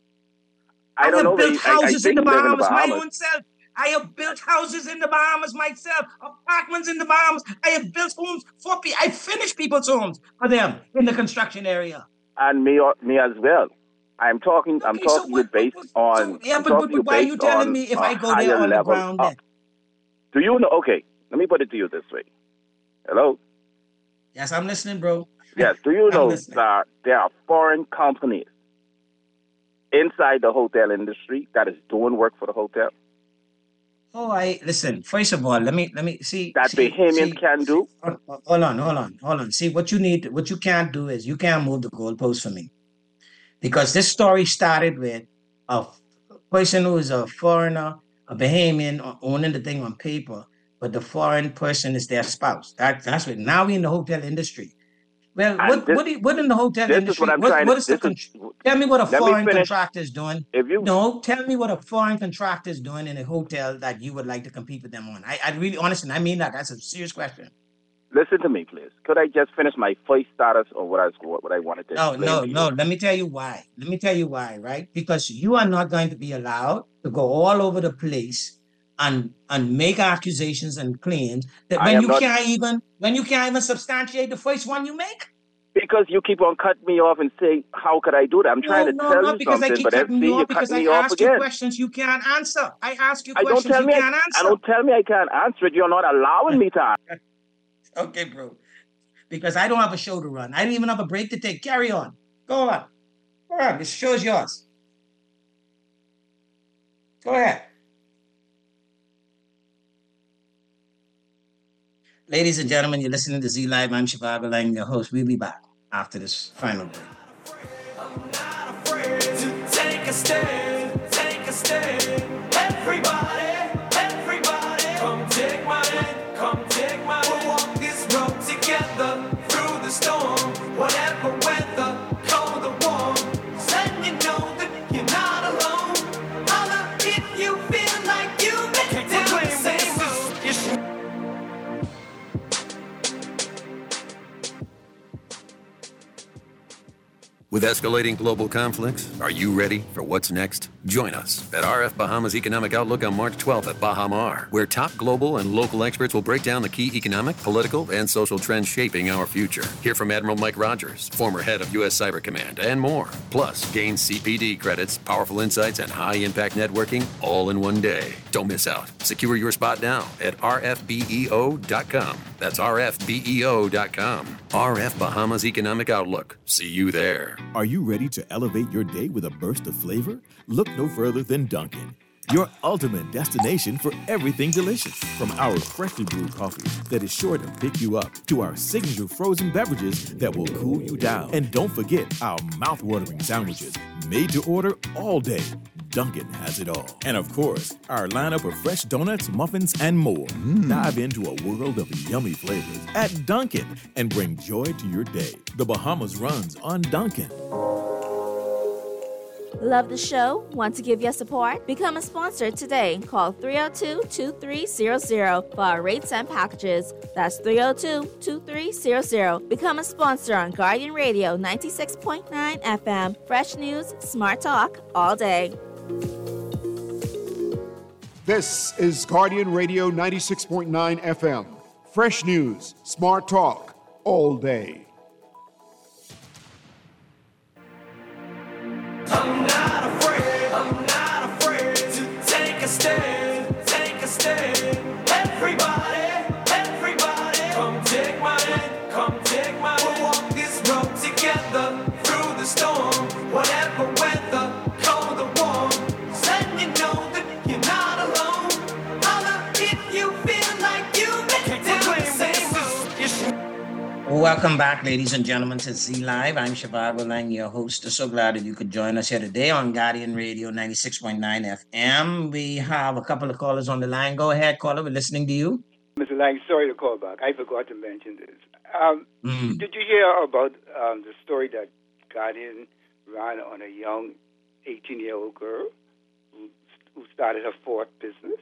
I don't know. have built houses in the you live Bahamas my own self. I have built houses in the Bahamas myself, apartments in the Bahamas. I have built homes for people. I finished people's homes for them in the construction area. And me as well. I'm talking you based on. But why are you telling me if I go there on the ground then? Do you know? Okay, let me put it to you this way. Hello? Yes, I'm listening, bro. Yes, do you know that there are foreign companies inside the hotel industry that is doing work for the hotel? Oh, listen. First of all, let me see that Bahamians can do. Hold on. See, what you can't do is you can't move the goalpost for me, because this story started with a person who is a foreigner, a Bahamian, owning the thing on paper, but the foreign person is their spouse. That's what. Now we in the hotel industry. Well, what in the hotel industry? Tell me what a foreign contractor is doing. Tell me what a foreign contractor is doing in a hotel that you would like to compete with them on. I really, honestly, I mean that. That's a serious question. Listen to me, please. Could I just finish my first status on what I wanted to explain? No. Let me tell you why. Right? Because you are not going to be allowed to go all over the place and make accusations and claims that when you can't even substantiate the first one you make. Because you keep on cutting me off and say, how could I do that? I'm trying to tell you something, but then you cut me off again. I ask you questions you can't answer. I ask you questions you can't answer. Don't tell me I can't answer it. You're not allowing me to answer. Okay, bro. Because I don't have a show to run. I don't even have a break to take. Carry on. Go on. All right, this show is yours. Go ahead. Ladies and gentlemen, you're listening to Z Live. I'm Shivago Lang, your host. We'll be back after this final break. I'm not afraid to take a stand. Everybody, come take my hand, We'll walk this road together through the storm, whatever weather, cold or warm. Letting you know that you're not alone. Holla if you feel like you make it down the same road. With escalating global conflicts, are you ready for what's next? Join us at RF Bahamas Economic Outlook on March 12th at Bahamar, where top global and local experts will break down the key economic, political, and social trends shaping our future. Hear from Admiral Mike Rogers, former head of U.S. Cyber Command, and more. Plus, gain CPD credits, powerful insights, and high-impact networking all in one day. Don't miss out. Secure your spot now at rfbeo.com. That's rfbeo.com. RF Bahamas Economic Outlook. See you there. Are you ready to elevate your day with a burst of flavor? Look no further than Dunkin', your ultimate destination for everything delicious. From our freshly brewed coffee that is sure to pick you up, to our signature frozen beverages that will cool you down. And don't forget our mouth-watering sandwiches, made to order all day. Dunkin' has it all. And of course, our lineup of fresh donuts, muffins, and more. Dive into a world of yummy flavors at Dunkin' and bring joy to your day. The Bahamas runs on Dunkin'. Love the show? Want to give your support? Become a sponsor today. Call 302-2300 for our rates and packages. That's 302-2300. Become a sponsor on Guardian Radio 96.9 FM. Fresh news, smart talk, all day. This is Guardian Radio 96.9 FM. Fresh news, smart talk, all day. I'm not afraid to take a stand. Everybody, come take my hand, We'll walk this road together through the storm, whatever weather, cold or warm. Letting you know that you're not alone. Holla if you feel like you make it down the same road. Welcome back, ladies and gentlemen, to Z Live. I'm Shivago Lang, your host. So glad that you could join us here today on Guardian Radio 96.9 FM. We have a couple of callers on the line. Go ahead, caller. We're listening to you. Mr. Lang, sorry to call back. I forgot to mention this. Did you hear about the story that Guardian ran on a young 18-year-old girl who started her fourth business?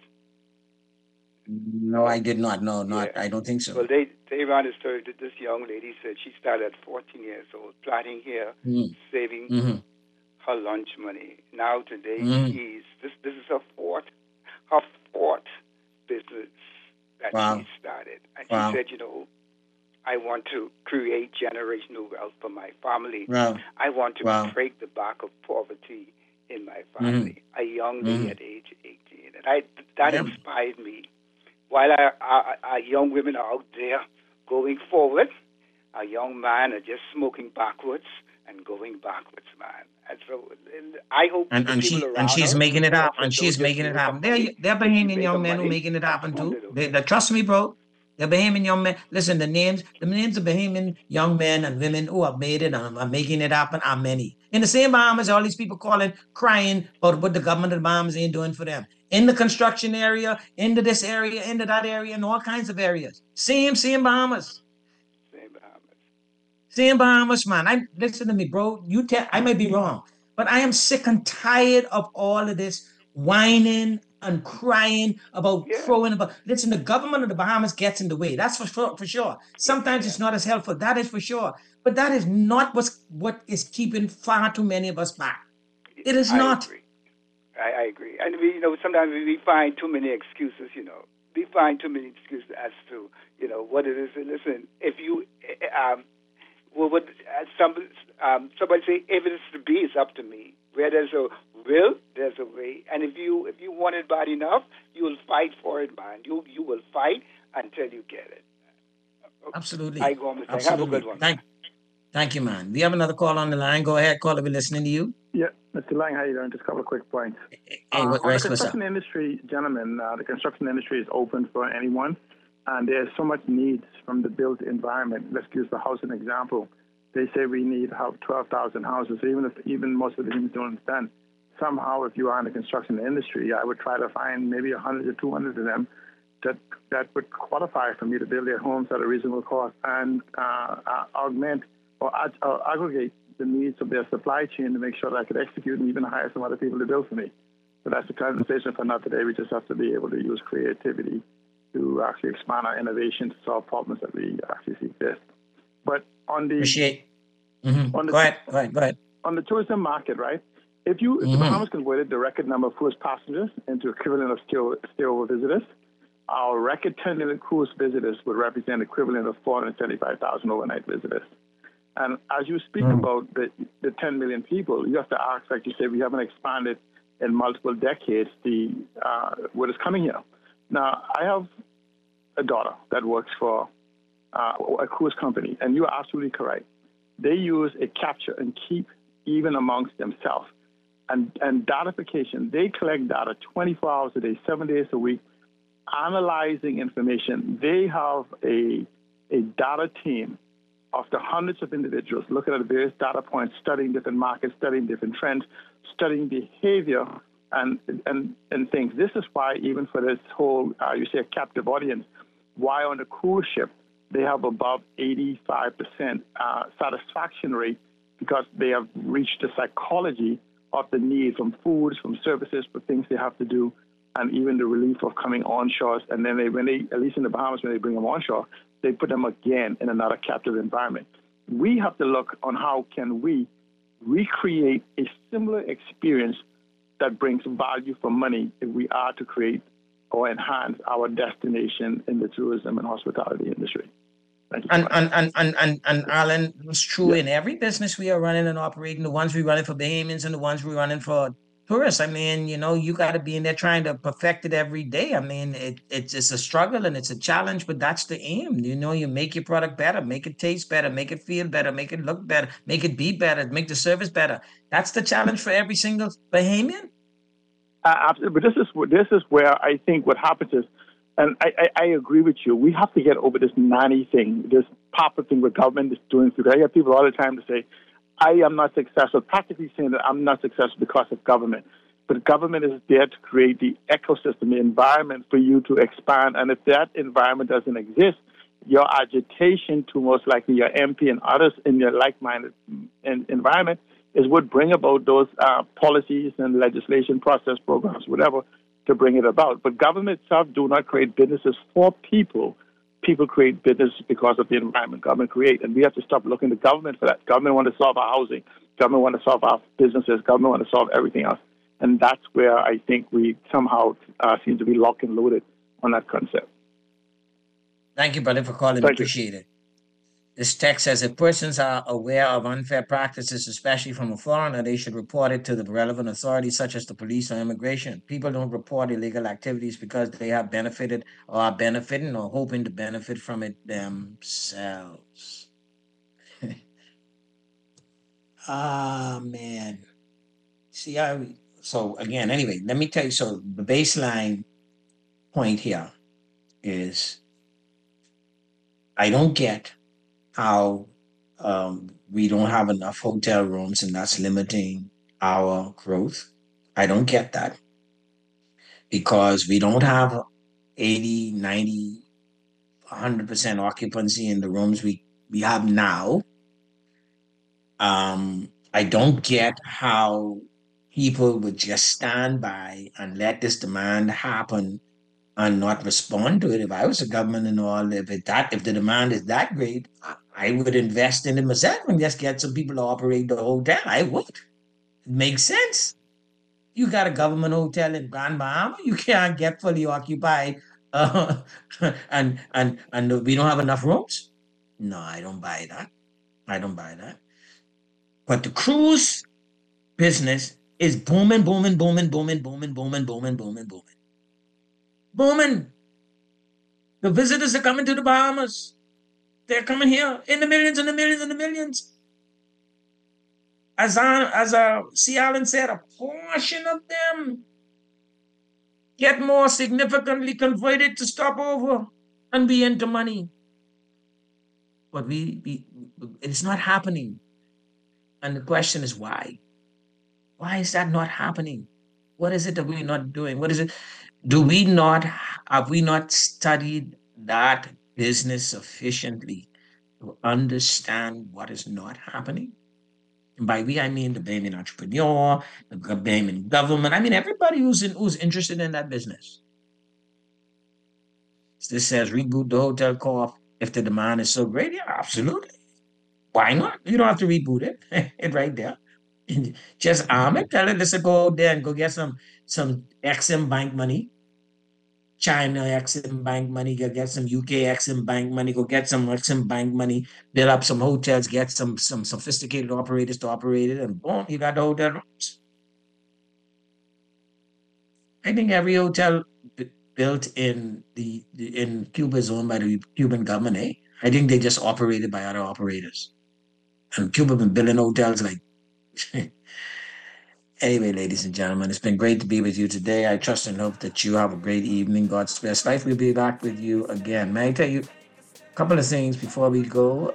No, I did not. No, not. Yeah. I don't think so. Well, they ran a story that this young lady said she started at 14 years old, plotting here, saving her lunch money. Now today, this is her fourth business that she started, and she said, I want to create generational wealth for my family. I want to break the back of poverty in my family. A young lady at age 18, and that inspired me. While our young women are out there going forward, our young men are just smoking backwards and going backwards, man. And so I hope she's making it happen. And she's making it happen. They're Bahamian young men who are making it happen too. They trust me, bro. They're Bahamian young men. Listen, the names of Bahamian young men and women who have made it and are making it happen are many. In the same Bahamas, all these people crying about what the government of the Bahamas ain't doing for them. In the construction area, into this area, into that area, and all kinds of areas. Same Bahamas. Same Bahamas, man. Listen to me, bro. I might be wrong, but I am sick and tired of all of this whining and crying about throwing about. Listen, the government of the Bahamas gets in the way. That's for sure. Sometimes it's not as helpful. That is for sure. But that is not what is keeping far too many of us back. It is not. I agree. And sometimes we find too many excuses, We find too many excuses as to, what it is. And listen, if you, somebody say, if it is to be, it's up to me. Where there's a will, there's a way. And if you want it bad enough, you will fight for it, man. You will fight until you get it. Okay. Absolutely. I go on with Absolutely. Have a good one. Thank you, man. We have another call on the line. Go ahead, caller. We're listening to you. Yeah, Mr. Lang, how you doing? Just a couple of quick points. Hey, the construction industry, gentlemen, the construction industry is open for anyone, and there's so much needs from the built environment. Let's use the house as an example. They say we need to have 12,000 houses, even most of the humans don't understand. Somehow, if you are in the construction industry, I would try to find maybe 100 or 200 of them that would qualify for me to build their homes at a reasonable cost and augment or aggregate the needs of their supply chain to make sure that I could execute and even hire some other people to build for me. But that's the conversation for not today. We just have to be able to use creativity to actually expand our innovation to solve problems that we actually see exist. But on the Go ahead. On the tourism market, right? If the Bahamas converted the record number of cruise passengers into equivalent of stayover visitors, our record 10 million cruise visitors would represent equivalent of 475,000 overnight visitors. And as you speak about the 10 million people, you have to ask, like you said, we haven't expanded in multiple decades what is coming here. Now, I have a daughter that works for a cruise company, and you're absolutely correct. They use a capture and keep even amongst themselves. And datification, they collect data 24 hours a day, 7 days a week, analyzing information. They have a data team of the hundreds of individuals looking at various data points, studying different markets, studying different trends, studying behavior and things. This is why even for this whole, you say a captive audience, why on the cruise ship they have above 85% satisfaction rate, because they have reached the psychology of the need from foods, from services, for things they have to do, and even the relief of coming onshore. And then when they, at least in the Bahamas, when they bring them onshore, they put them again in another captive environment. We have to look on how can we recreate a similar experience that brings value for money if we are to create or enhance our destination in the tourism and hospitality industry. And Alan, it's true in every business we are running and operating, the ones we running for Bahamians and the ones we're running for tourists. I mean, you got to be in there trying to perfect it every day. I mean, it's a struggle and it's a challenge, but that's the aim. You make your product better, make it taste better, make it feel better, make it look better, make it be better, make the service better. That's the challenge for every single Bahamian. Absolutely. But this is where I think what happens is, and I agree with you, we have to get over this nanny thing, this pop-up thing with government is doing through. I hear people all the time to say, I am not successful, practically saying that I'm not successful because of government. But government is there to create the ecosystem, the environment for you to expand. And if that environment doesn't exist, your agitation to most likely your MP and others in your like-minded environment it would bring about those policies and legislation process programs, whatever, to bring it about. But government itself do not create businesses for people. People create business because of the environment government create, and we have to stop looking to government for that. Government want to solve our housing. Government want to solve our businesses. Government want to solve everything else. And that's where I think we somehow seem to be locked and loaded on that concept. Thank you, brother, for calling. Appreciate it. This text says, if persons are aware of unfair practices, especially from a foreigner, they should report it to the relevant authorities, such as the police or immigration. People don't report illegal activities because they have benefited or are benefiting or hoping to benefit from it themselves. Man. See, so again, anyway, let me tell you, so the baseline point here is I don't get how we don't have enough hotel rooms and that's limiting our growth. I don't get that because we don't have 80, 90, 100% occupancy in the rooms we have now. I don't get how people would just stand by and let this demand happen and not respond to it. If I was a government and all, if the demand is that great, I would invest in it myself and just get some people to operate the hotel. I would. It makes sense. You got a government hotel in Grand Bahama, you can't get fully occupied, and we don't have enough rooms. No, I don't buy that. I don't buy that. But the cruise business is booming, booming, booming, booming, booming, booming, booming, booming, booming. Booming. The visitors are coming to the Bahamas. They're coming here in the millions and the millions and the millions. As C. Allen said, a portion of them get more significantly converted to stop over and be into money. But it's not happening. And the question is why? Why is that not happening? What is it that we're not doing? What is it? Have we not studied that business sufficiently to understand what is not happening? And by we, I mean the Bahamian entrepreneur, the Bahamian government. I mean everybody who's interested in that business. This says reboot the hotel co-op if the demand is so great. Yeah, absolutely. Why not? You don't have to reboot it. It's right there. Just arm it. Tell it, listen, go out there and go get some Exim Bank money. China Exim Bank money. Go get some UK Exim Bank money. Go get some Exim Bank money. Build up some hotels. Get some sophisticated operators to operate it. And boom, you got the hotel rooms. I think every hotel built in Cuba is owned by the Cuban government, eh? I think they just operated by other operators. And Cuba been building hotels like... Anyway, ladies and gentlemen, it's been great to be with you today. I trust and hope that you have a great evening. God's best life. We'll be back with you again. May I tell you a couple of things before we go?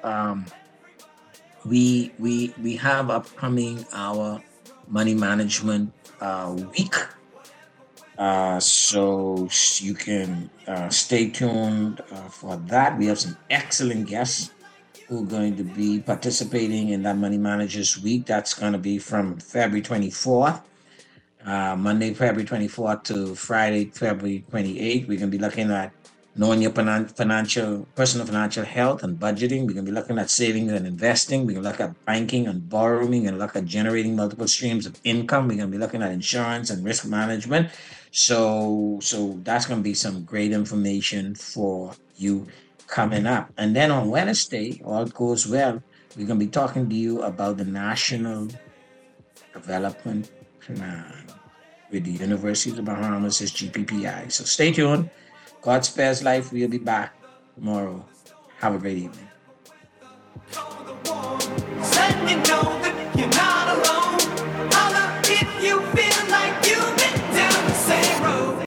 We have upcoming our money management week. So you can stay tuned for that. We have some excellent guests who are going to be participating in that Money Managers Week. That's going to be from February 24th, Monday, February 24th to Friday, February 28th. We're going to be looking at knowing your personal financial health and budgeting. We're going to be looking at savings and investing. We're going to look at banking and borrowing. We're going to look at generating multiple streams of income. We're going to be looking at insurance and risk management. So that's going to be some great information for you coming up. And then on Wednesday, all goes well, we're going to be talking to you about the National Development Plan with the University of the Bahamas, GPPI. So stay tuned. God spares life. We'll be back tomorrow. Have a great evening. Let me know that you're not alone.